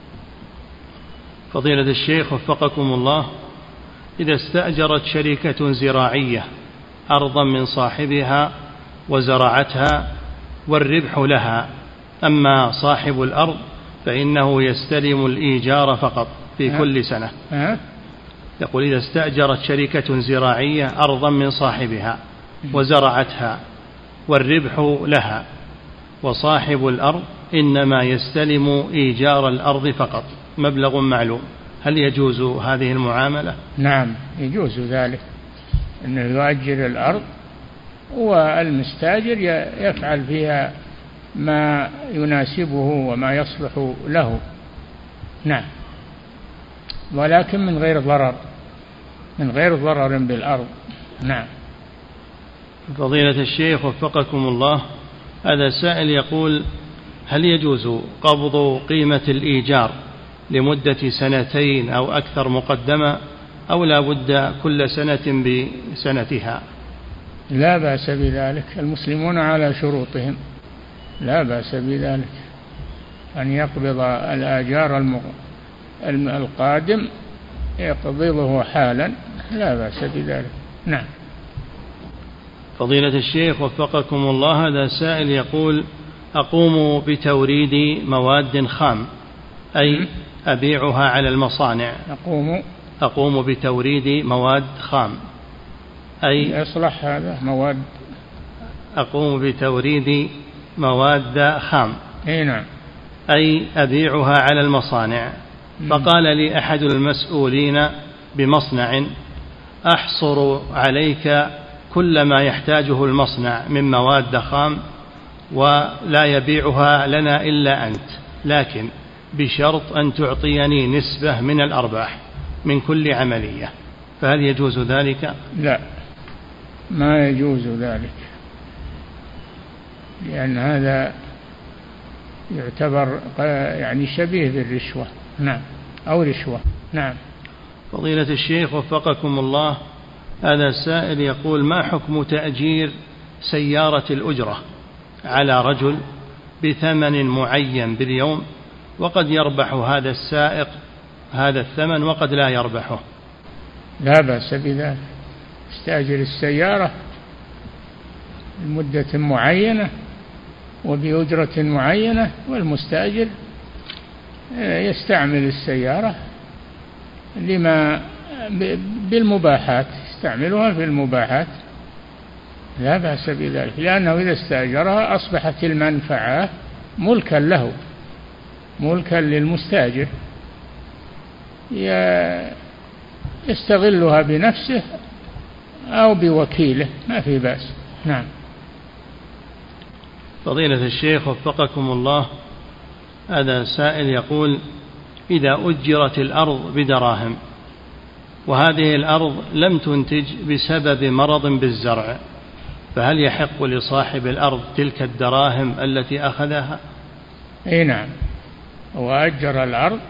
فضيلة الشيخ وفقكم الله، إذا استأجرت شركة زراعية أرضا من صاحبها وزرعتها والربح لها، أما صاحب الأرض فإنه يستلم الإيجار فقط في كل سنة. يقول: إذا استأجرت شركة زراعية أرضا من صاحبها وزرعتها والربح لها، وصاحب الأرض إنما يستلم إيجار الأرض فقط مبلغ معلوم، هل يجوز هذه المعاملة؟ نعم يجوز ذلك، أنه يؤجر الأرض والمستاجر يفعل فيها ما يناسبه وما يصلح له. نعم، ولكن من غير ضرر بالأرض. نعم. فضيلة الشيخ وفقكم الله، هذا سائل يقول: هل يجوز قبض قيمة الإيجار لمدة 2 أو أكثر مقدمة، أو لا بد كل سنة بسنتها؟ لا بأس بذلك، المسلمون على شروطهم، لا بأس بذلك أن يقبض الآجار القادم يقبضه حالا، لا بأس بذلك. نعم. فضيلة الشيخ وفقكم الله، هذا سائل يقول: أقوم بتوريد مواد خام، أي أبيعها على المصانع. أقوم بتوريد مواد خام، أي يصلح هذا مواد. أقوم بتوريد مواد خام، نعم، أي أبيعها على المصانع. فقال لي أحد المسؤولين بمصنع: أحصر عليك كل ما يحتاجه المصنع من مواد خام ولا يبيعها لنا إلا أنت، لكن بشرط أن تعطيني نسبة من الأرباح من كل عملية، فهل يجوز ذلك؟ لا، ما يجوز ذلك، لأن هذا يعتبر يعني شبيه بالرشوة. نعم، أو رشوة. نعم. فضيلة الشيخ وفقكم الله، هذا سائل يقول: ما حكم تأجير سيارة الأجرة على رجل بثمن معين باليوم، وقد يربح هذا السائق هذا الثمن وقد لا يربحه؟ لا بأس بذلك، استأجر السيارة لمدة معينة وبأجرة معينة، والمستأجر يستعمل السيارة لما بالمباحات، يستعملها في المباحات، لا بأس بذلك، لأنه إذا استأجرها أصبحت المنفعة ملكا له، ملكا للمستأجر، يستغلها بنفسه أو بوكيله، ما في بأس. نعم. فضيلة الشيخ وفقكم الله، هذا سائل يقول: إذا أجرت الأرض بدراهم وهذه الأرض لم تنتج بسبب مرض بالزرع، فهل يحق لصاحب الأرض تلك الدراهم التي أخذها؟ أي نعم، وأجر الأرض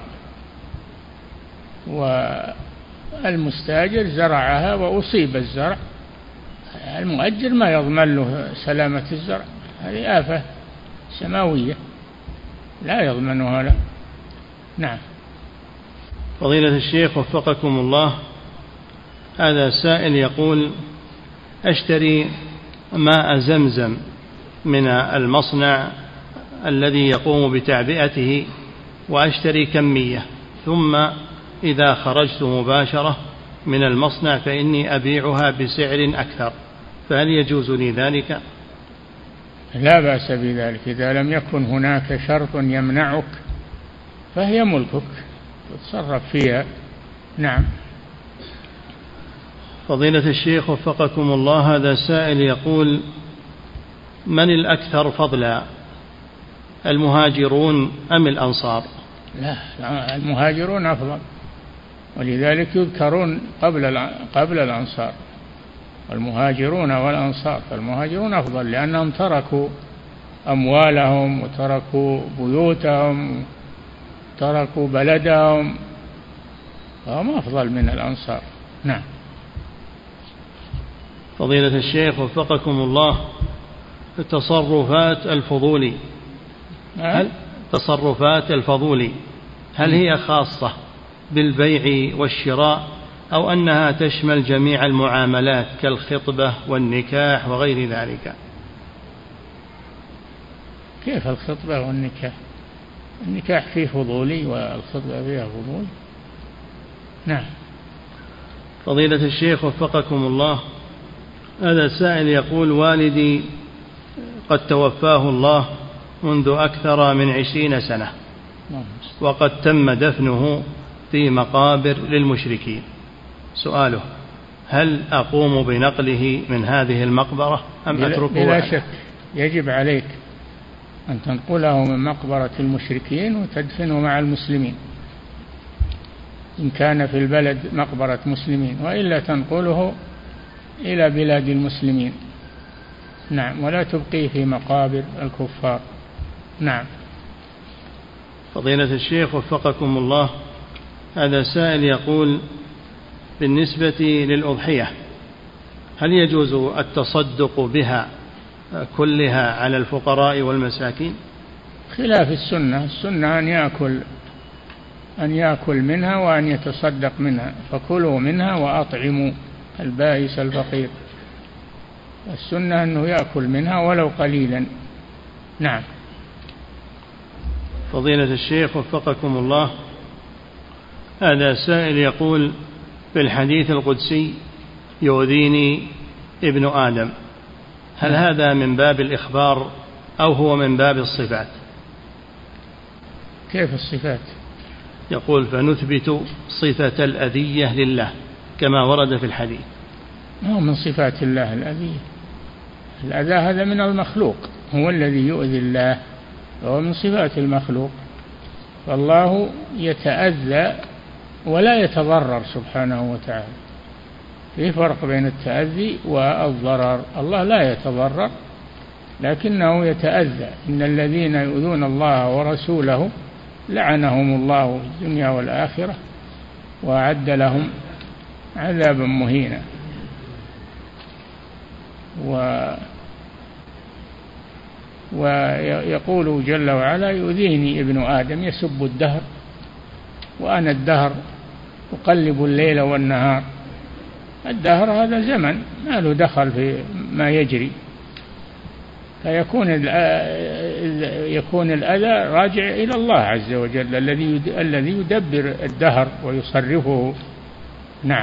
والمستاجر زرعها وأصيب الزرع، المؤجر ما يضمن له سلامة الزرع، هذه آفة سماوية لا يضمنها له. نعم. فضيلة الشيخ وفقكم الله، هذا سائل يقول: أشتري ماء زمزم من المصنع الذي يقوم بتعبئته، وأشتري كمية، ثم إذا خرجت مباشرة من المصنع فإني أبيعها بسعر أكثر، فهل يجوز لي ذلك؟ لا بأس بذلك، إذا لم يكن هناك شرط يمنعك فهي ملكك تتصرف فيها. نعم. فضيلة الشيخ وفقكم الله، هذا سائل يقول: من الأكثر فضلا، المهاجرون أم الأنصار؟ لا، المهاجرون أفضل، ولذلك يذكرون قبل الأنصار، المهاجرون والأنصار، فالمهاجرون أفضل لأنهم تركوا أموالهم وتركوا بيوتهم وتركوا بلدهم، فهم أفضل من الأنصار. نعم. فضيلة الشيخ وفقكم الله، تصرفات الفضولي، تصرفات الفضولي هل هي خاصة بالبيع والشراء، أو أنها تشمل جميع المعاملات كالخطبة والنكاح وغير ذلك؟ كيف الخطبة والنكاح؟ النكاح فيه فضولي والخطبة فيها فضولي. نعم. فضيلة الشيخ وفقكم الله، هذا سائل يقول: والدي قد توفاه الله منذ أكثر من 20 سنة، وقد تم دفنه في مقابر للمشركين. سؤاله: هل أقوم بنقله من هذه المقبرة أم أتركه؟ بلا شك يجب عليك أن تنقله من مقبرة المشركين وتدفنه مع المسلمين إن كان في البلد مقبرة مسلمين، وإلا تنقله إلى بلاد المسلمين. نعم، ولا تبقيه في مقابر الكفار. نعم. فضيلة الشيخ وفقكم الله، هذا سائل يقول: بالنسبة للأضحية هل يجوز التصدق بها كلها على الفقراء والمساكين؟ خلاف السنة، السنة أن يأكل منها وأن يتصدق منها، فكلوا منها وأطعموا البائس الفقير. السنة أنه يأكل منها ولو قليلا. نعم. فضيلة الشيخ وفقكم الله، هذا سائل يقول: في الحديث القدسي يؤذيني ابن آدم، هل هذا من باب الإخبار أو هو من باب الصفات؟ كيف الصفات؟ يقول: فنثبت صفة الأذية لله كما ورد في الحديث. هو من صفات الله الأذية، الأذى هذا من المخلوق، هو الذي يؤذي الله، وهو من صفات المخلوق، فالله يتأذى ولا يتضرر سبحانه وتعالى. في فرق بين التأذي والضرر، الله لا يتضرر لكنه يتأذى. إن الذين يؤذون الله ورسوله لعنهم الله في الدنيا والآخرة وأعد لهم عذابا مهينا. ويقول جل وعلا: يؤذيني ابن آدم يسب الدهر وأنا الدهر أقلب الليل والنهار. الدهر هذا زمن ما له دخل في ما يجري، فيكون الأذى راجع إلى الله عز وجل الذي يدبر الدهر ويصرفه. نعم.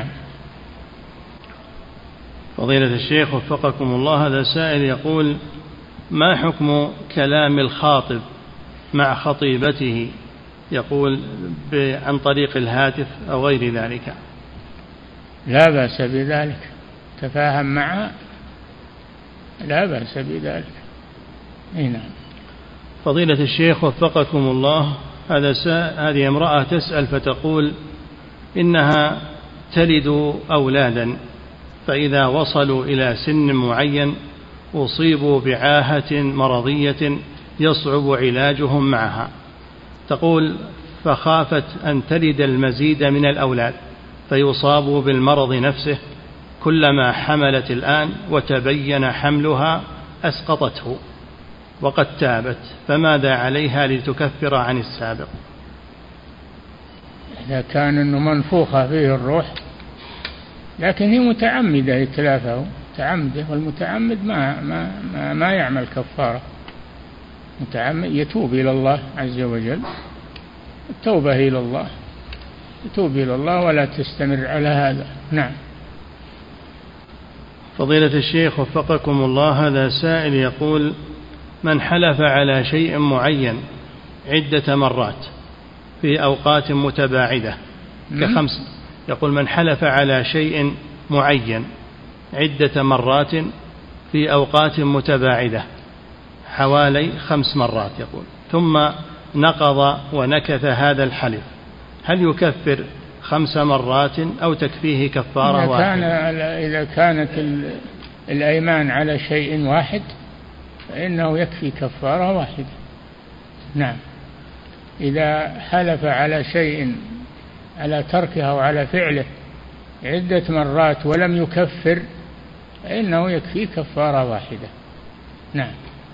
فضيلة الشيخ وفقكم الله، هذا سائل يقول: ما حكم كلام الخاطب مع خطيبته، يقول عن طريق الهاتف أو غير ذلك؟ لا بأس بذلك، تفاهم معها، لا بأس بذلك. نعم. فضيلة الشيخ وفقكم الله، هذه امرأة تسأل فتقول إنها تلد أولادا، فإذا وصلوا إلى سن معين أصيبوا بعاهة مرضية يصعب علاجهم معها. تقول: فخافت أن تلد المزيد من الأولاد فيصابوا بالمرض نفسه، كلما حملت الآن وتبين حملها أسقطته وقد تابت، فماذا عليها لتكفر عن السابق؟ إذا كان أنه منفوخة فيه الروح، لكن هي متعمدة إتلافه متعمدة، والمتعمد ما يعمل كفارة. متعمد يتوب إلى الله عز وجل، التوبة إلى الله، يتوب إلى الله ولا تستمر على هذا. نعم. فضيلة الشيخ وفقكم الله، هذا سائل يقول: من حلف على شيء معين عدة مرات في أوقات متباعدة كخمس، يقول: من حلف على شيء معين عدة مرات في أوقات متباعدة حوالي 5 مرات، يقول، ثم نقض ونكث هذا الحلف، هل يكفر 5 مرات أو تكفيه كفارة واحدة؟ إذا كانت الأيمان على شيء واحد فإنه يكفي كفارة واحدة. نعم. إذا حلف على شيء، على تركه أو على فعله عدة مرات ولم يكفر فإنه يكفي كفارة واحدة. نعم.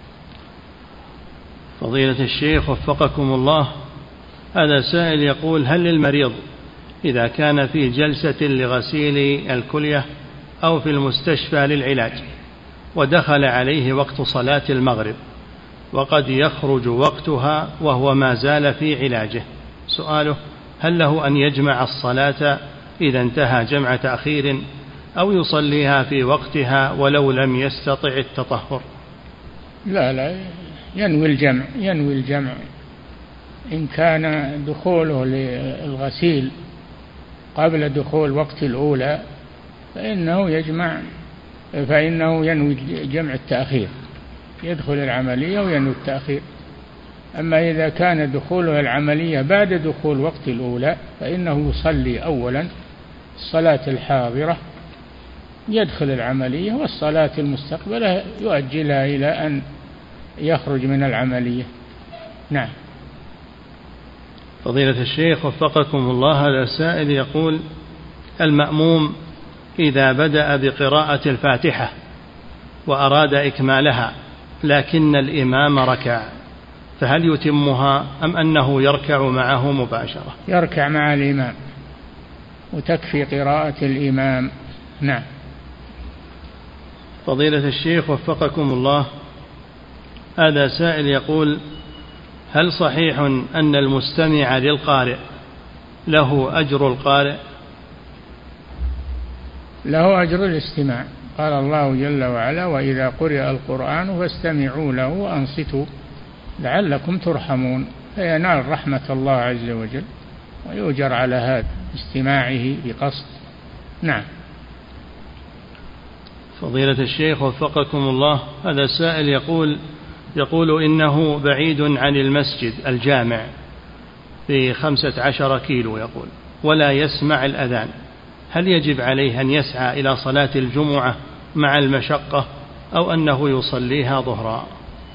فضيلة الشيخ وفقكم الله، هذا سائل يقول: هل للمريض إذا كان في جلسة لغسيل الكلية أو في المستشفى للعلاج ودخل عليه وقت صلاة المغرب وقد يخرج وقتها وهو ما زال في علاجه، سؤاله: هل له أن يجمع الصلاة إذا انتهى جمع تأخير أو يصليها في وقتها ولو لم يستطع التطهر؟ لا، ينوي الجمع إن كان دخوله للغسيل قبل دخول وقت الأولى فإنه ينوي جمع التأخير، يدخل العملية وينوي التأخير. أما إذا كان دخوله العملية بعد دخول وقت الأولى فإنه يصلي أولا الصلاة الحاضرة، يدخل العملية، والصلاة المستقبلة يؤجلها إلى أن يخرج من العملية. نعم. فضيلة الشيخ وفقكم الله، هذا السائل يقول: المأموم إذا بدأ بقراءة الفاتحة وأراد إكمالها لكن الإمام ركع، فهل يتمها أم أنه يركع معه مباشرة؟ يركع مع الإمام وتكفي قراءة الإمام. نعم. فضيلة الشيخ وفقكم الله، هذا سائل يقول: هل صحيح أن المستمع للقارئ له أجر القارئ؟ له أجر الاستماع، قال الله جل وعلا: وإذا قرئ القرآن فاستمعوا له وأنصتوا لعلكم ترحمون، فينال رحمة الله عز وجل ويؤجر على هذا استماعه بقصد. نعم. فضيلة الشيخ وفقكم الله، هذا السائل يقول إنه بعيد عن المسجد الجامع في 15 كيلو، يقول، ولا يسمع الأذان، هل يجب عليه أن يسعى إلى صلاة الجمعة مع المشقة أو أنه يصليها ظهرا؟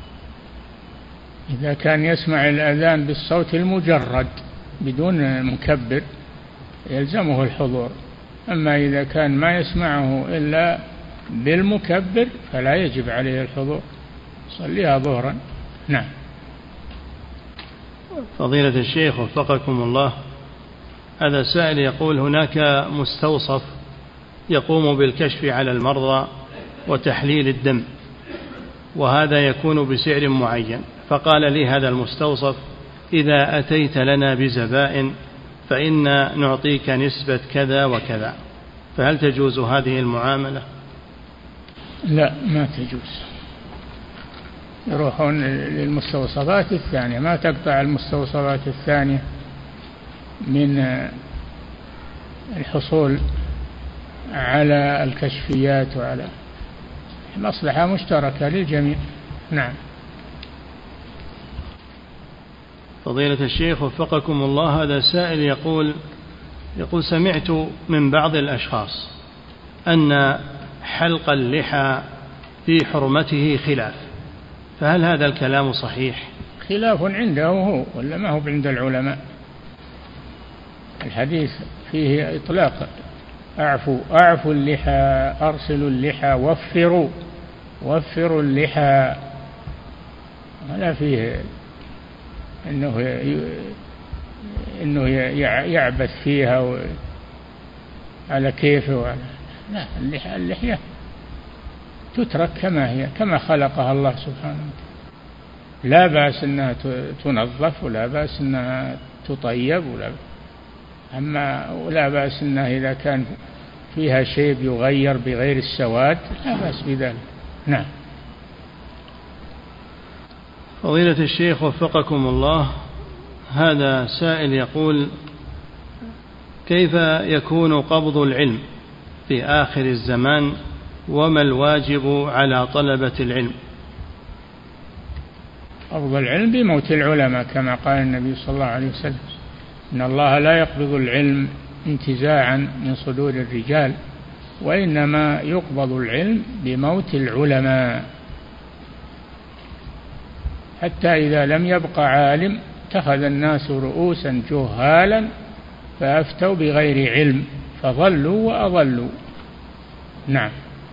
إذا كان يسمع الأذان بالصوت المجرد بدون مكبر يلزمه الحضور، أما إذا كان ما يسمعه إلا بالمكبر فلا يجب عليه الحضور، صليها ظهرا. نعم. فضيلة الشيخ وفقكم الله، هذا سائل يقول: هناك مستوصف يقوم بالكشف على المرضى وتحليل الدم، وهذا يكون بسعر معين، فقال لي هذا المستوصف: إذا أتيت لنا بزبائن فإن نعطيك نسبة كذا وكذا، فهل تجوز هذه المعاملة؟ لا، ما تجوز. يروحون للمستوصفات الثانية، ما تقطع المستوصفات الثانية من الحصول على الكشفيات وعلى مصلحة مشتركة للجميع. نعم. فضيلة الشيخ وفقكم الله، هذا سائل يقول: سمعت من بعض الأشخاص أن حلق اللحى في حرمته خلاف، فهل هذا الكلام صحيح؟ خلاف عنده هو ولا ما هو عند العلماء؟ الحديث فيه إطلاق: أعفوا اللحى، أرسلوا اللحى، وفروا اللحى، ولا فيه أنه إنه يعبث فيها على كيفه لا، اللحية تترك كما هي، كما خلقها الله سبحانه وتعالى. لا بأس أنها تنظف، ولا بأس أنها تطيب، ولا بأس أنها إذا كان فيها شيء يغير بغير السواد لا بأس بذلك. نعم. فضيلة الشيخ وفقكم الله، هذا سائل يقول: كيف يكون قبض العلم في آخر الزمان، وما الواجب على طلبة العلم؟ قبض العلم بموت العلماء، كما قال النبي صلى الله عليه وسلم: إن الله لا يقبض العلم انتزاعا من صدور الرجال، وإنما يقبض العلم بموت العلماء، حتى إذا لم يبق عالم اتخذ الناس رؤوسا جهالا فأفتوا بغير علم فضلوا وأضلوا. نعم.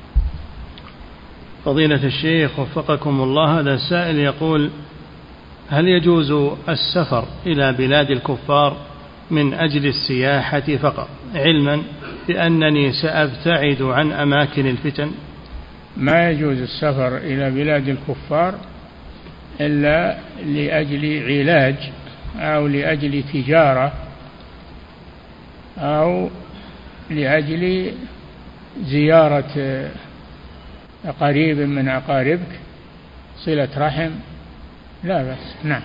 فضيلة الشيخ وفقكم الله، هذا السائل يقول: هل يجوز السفر إلى بلاد الكفار من أجل السياحة فقط، علما بأنني سأبتعد عن أماكن الفتن؟ ما يجوز السفر إلى بلاد الكفار إلا لأجل علاج أو لأجل تجارة أو لأجل زيارة قريب من أقاربك، صلة رحم، لا بأس. نعم.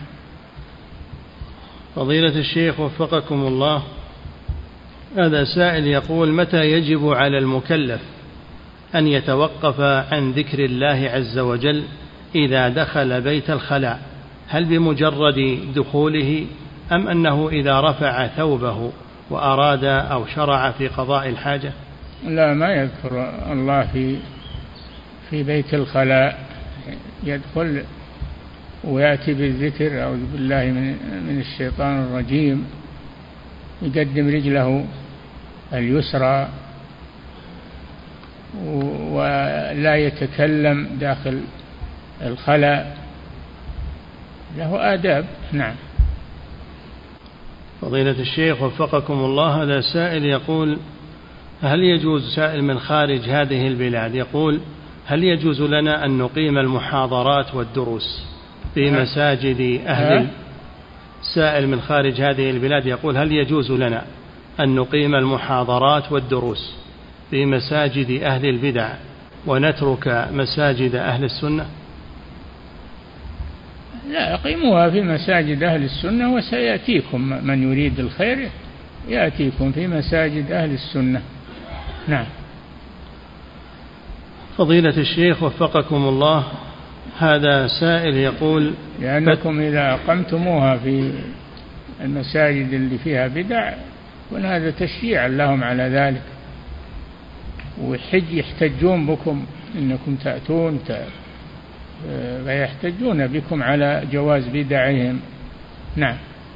فضيلة الشيخ وفقكم الله، هذا سائل يقول: متى يجب على المكلف أن يتوقف عن ذكر الله عز وجل إذا دخل بيت الخلاء؟ هل بمجرد دخوله، أم أنه إذا رفع ثوبه وأراد أو شرع في قضاء الحاجة؟ لا، ما يذكر الله في بيت الخلاء، يدخل ويأتي بالذكر: أعوذ بالله من الشيطان الرجيم، يقدم رجله اليسرى ولا يتكلم داخل الخلاء، له آداب. نعم. فضيلة الشيخ وفقكم الله، هذا سائل يقول: هل يجوز، سائل من خارج هذه البلاد، يقول: هل يجوز لنا أن نقيم المحاضرات والدروس في مساجد سائل من خارج هذه البلاد يقول: هل يجوز لنا أن نقيم المحاضرات والدروس في مساجد أهل البدع ونترك مساجد أهل السنة؟ لا، أقيموها في مساجد أهل السنة، وسيأتيكم من يريد الخير يأتيكم في مساجد أهل السنة. نعم. فضيلة الشيخ وفقكم الله، هذا سائل يقول: لأنكم إذا أقمتموها في المساجد اللي فيها بدع يكون هذا تشجيعا لهم على ذلك، يحتجون بكم إنكم تأتون فيحتجون بكم على جواز بدعهم. نعم.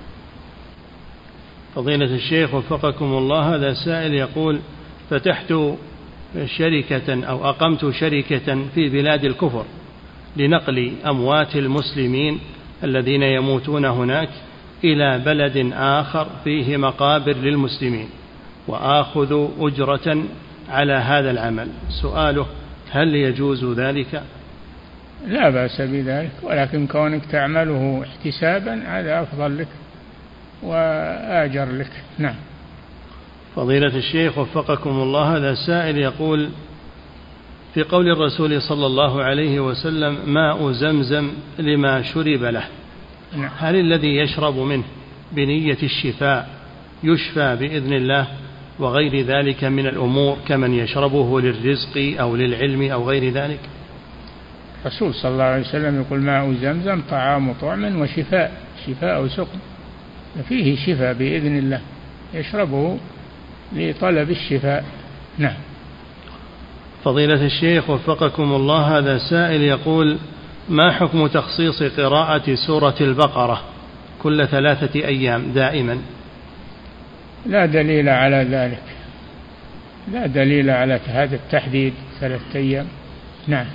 فضيلة الشيخ وفقكم الله، هذا سائل يقول: فتحت شركة أو أقمت شركة في بلاد الكفر لنقل أموات المسلمين الذين يموتون هناك إلى بلد آخر فيه مقابر للمسلمين، وآخذ أجرة على هذا العمل. سؤاله: هل يجوز ذلك؟ لا بأس بذلك، ولكن كونك تعمله احتسابا هذا أفضل لك وآجر لك. نعم. فضيلة الشيخ وفقكم الله، هذا سائل يقول: في قول الرسول صلى الله عليه وسلم: ماء زمزم لما شرب له، هل الذي يشرب منه بنية الشفاء يشفى بإذن الله، وغير ذلك من الأمور كمن يشربه للرزق أو للعلم أو غير ذلك؟ الرسول صلى الله عليه وسلم يقول: ماء زمزم طعام طعم وشفاء، شفاء سقم، فيه شفاء بإذن الله، يشربه لطلب الشفاء. نعم. فضيلة الشيخ وفقكم الله، هذا سائل يقول: ما حكم تخصيص قراءة سورة البقرة كل 3 أيام دائما؟ لا دليل على ذلك، لا دليل على هذا التحديد 3 أيام. نعم.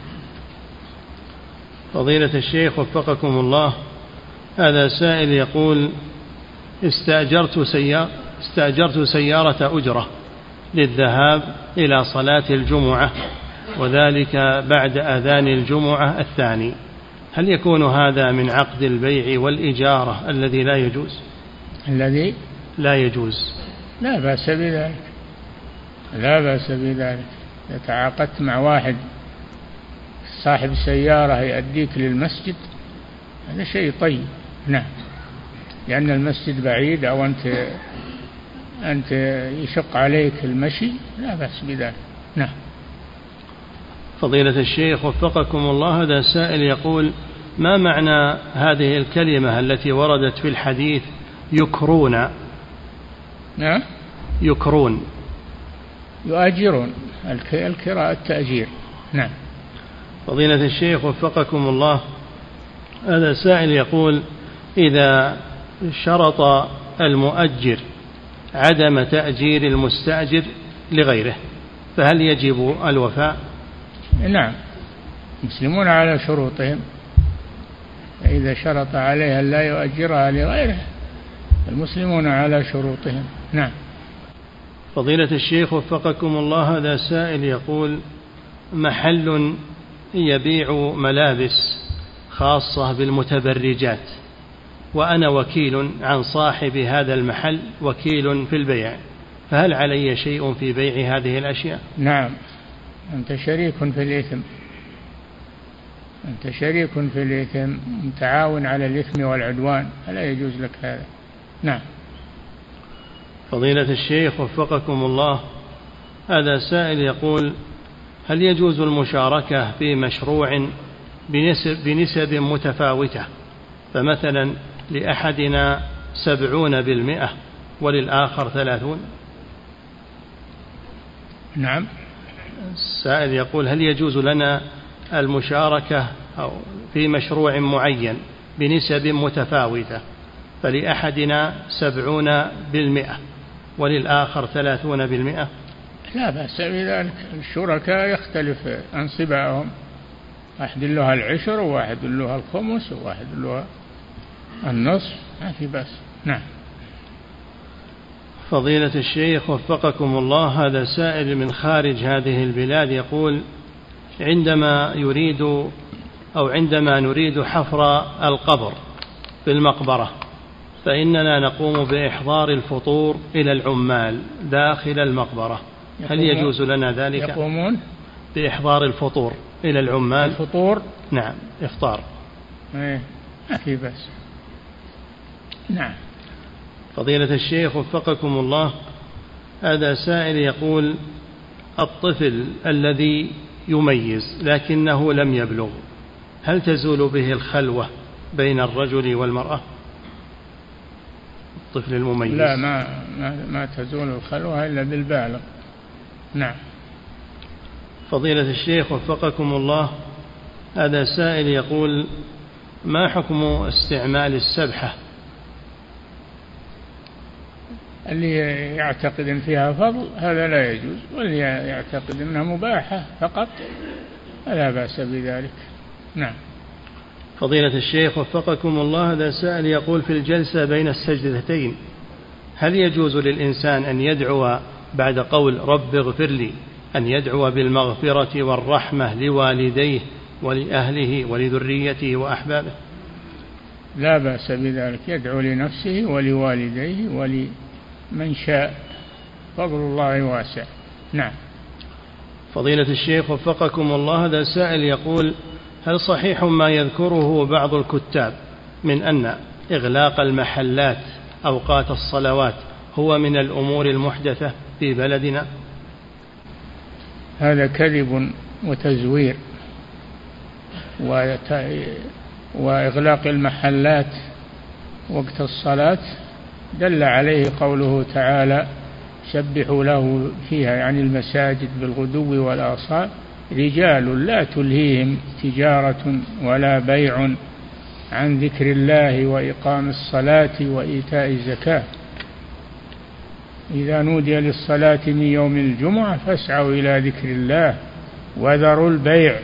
فضيلة الشيخ وفقكم الله، هذا سائل يقول: استأجرت سيارة أجرة للذهاب إلى صلاة الجمعة، وذلك بعد أذان الجمعة الثاني، هل يكون هذا من عقد البيع والإجارة الذي لا يجوز؟ الذي لا يجوز. لا بأس بذلك، لا بأس بذلك. إذا تعاقدت مع واحد صاحب سيارة يؤديك للمسجد هذا شيء طيب، نعم، لأن المسجد بعيد أو أنت يشق عليك المشي، لا بأس بذلك، نعم. فضيلة الشيخ وفقكم الله، هذا سائل يقول: ما معنى هذه الكلمة التي وردت في الحديث يكرون؟ نعم، يكرون، يؤجرون، الكراء التأجير، نعم. فضيلة الشيخ وفقكم الله، هذا سائل يقول: إذا شرط المؤجر عدم تأجير المستأجر لغيره فهل يجب الوفاء؟ نعم، المسلمون على شروطهم، إذا شرط عليها لا يؤجرها لغيره المسلمون على شروطهم، نعم. فضيلة الشيخ وفقكم الله، هذا سائل يقول: محل يبيع ملابس خاصة بالمتبرجات وأنا وكيل عن صاحب هذا المحل، وكيل في البيع، فهل علي شيء في بيع هذه الأشياء؟ نعم، أنت شريك في الإثم، أنت شريك في الإثم، متعاون على الإثم والعدوان، فلا يجوز لك هذا، نعم. فضيلة الشيخ وفقكم الله، هذا سائل يقول: هل يجوز المشاركة في مشروع بنسب متفاوتة، فمثلا لأحدنا 70% وللآخر 30%؟ نعم. السائل يقول: هل يجوز لنا المشاركة أو في مشروع معين بنسب متفاوتة، فلأحدنا 70% وللآخر 30%؟ لا بأس بذلك، الشركاء يختلف أنصبائهم، واحد له العشر وواحد له الخمس وواحد له النصف، ما في بأس، نعم. فضيلة الشيخ وفقكم الله، هذا سائل من خارج هذه البلاد يقول: عندما نريد حفر القبر في المقبرة فإننا نقوم بإحضار الفطور إلى العمال داخل المقبرة، هل يجوز لنا ذلك؟ يقومون بإحضار الفطور إلى العمال. الفطور؟ نعم، إفطار، ما في بأس، نعم. فضيلة الشيخ وفقكم الله، هذا سائل يقول: الطفل الذي يميز لكنه لم يبلغ هل تزول به الخلوة بين الرجل والمرأة؟ الطفل المميز لا، ما تزول الخلوة إلا بالبالغ، نعم. فضيلة الشيخ وفقكم الله، هذا سائل يقول: ما حكم استعمال السبحة؟ اللي يعتقد ان فيها فضل هذا لا يجوز، واللي يعتقد انها مباحة فقط فلا بأس بذلك، نعم. فضيلة الشيخ وفقكم الله، هذا سائل يقول: في الجلسة بين السجدتين هل يجوز للإنسان أن يدعو بعد قول رب اغفر لي أن يدعو بالمغفرة والرحمة لوالديه ولأهله ولذريته وأحبابه؟ لا بأس بذلك، يدعو لنفسه ولوالديه ولمن شاء، فضل الله واسع، نعم. فضيلة الشيخ وفقكم الله، هذا سائل يقول: هل صحيح ما يذكره بعض الكتاب من أن إغلاق المحلات أوقات الصلوات هو من الأمور المحدثة في بلدنا؟ هذا كذب وتزوير، وإغلاق المحلات وقت الصلاة دل عليه قوله تعالى: سبحوا له فيها، يعني المساجد، بالغدو والآصال رجال لا تلهيهم تجارة ولا بيع عن ذكر الله وإقام الصلاة وإيتاء الزكاة، إذا نودي للصلاة من يوم الجمعة فاسعوا إلى ذكر الله وذروا البيع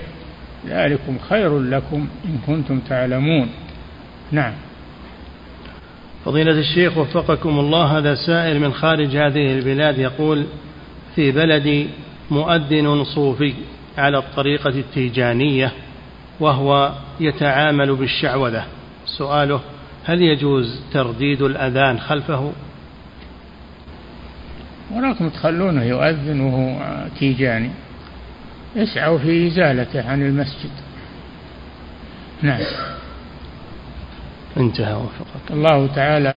ذلكم خير لكم إن كنتم تعلمون، نعم. فضيلة الشيخ وفقكم الله، هذا سائل من خارج هذه البلاد يقول: في بلدي مؤذن صوفي على الطريقة التيجانية وهو يتعامل بالشعوذة، سؤاله: هل يجوز ترديد الأذان خلفه؟ وراكم تخلونه يؤذن وهو تيجاني، اسعوا في إزالته عن المسجد. نعم. انتهى وفقك الله تعالى.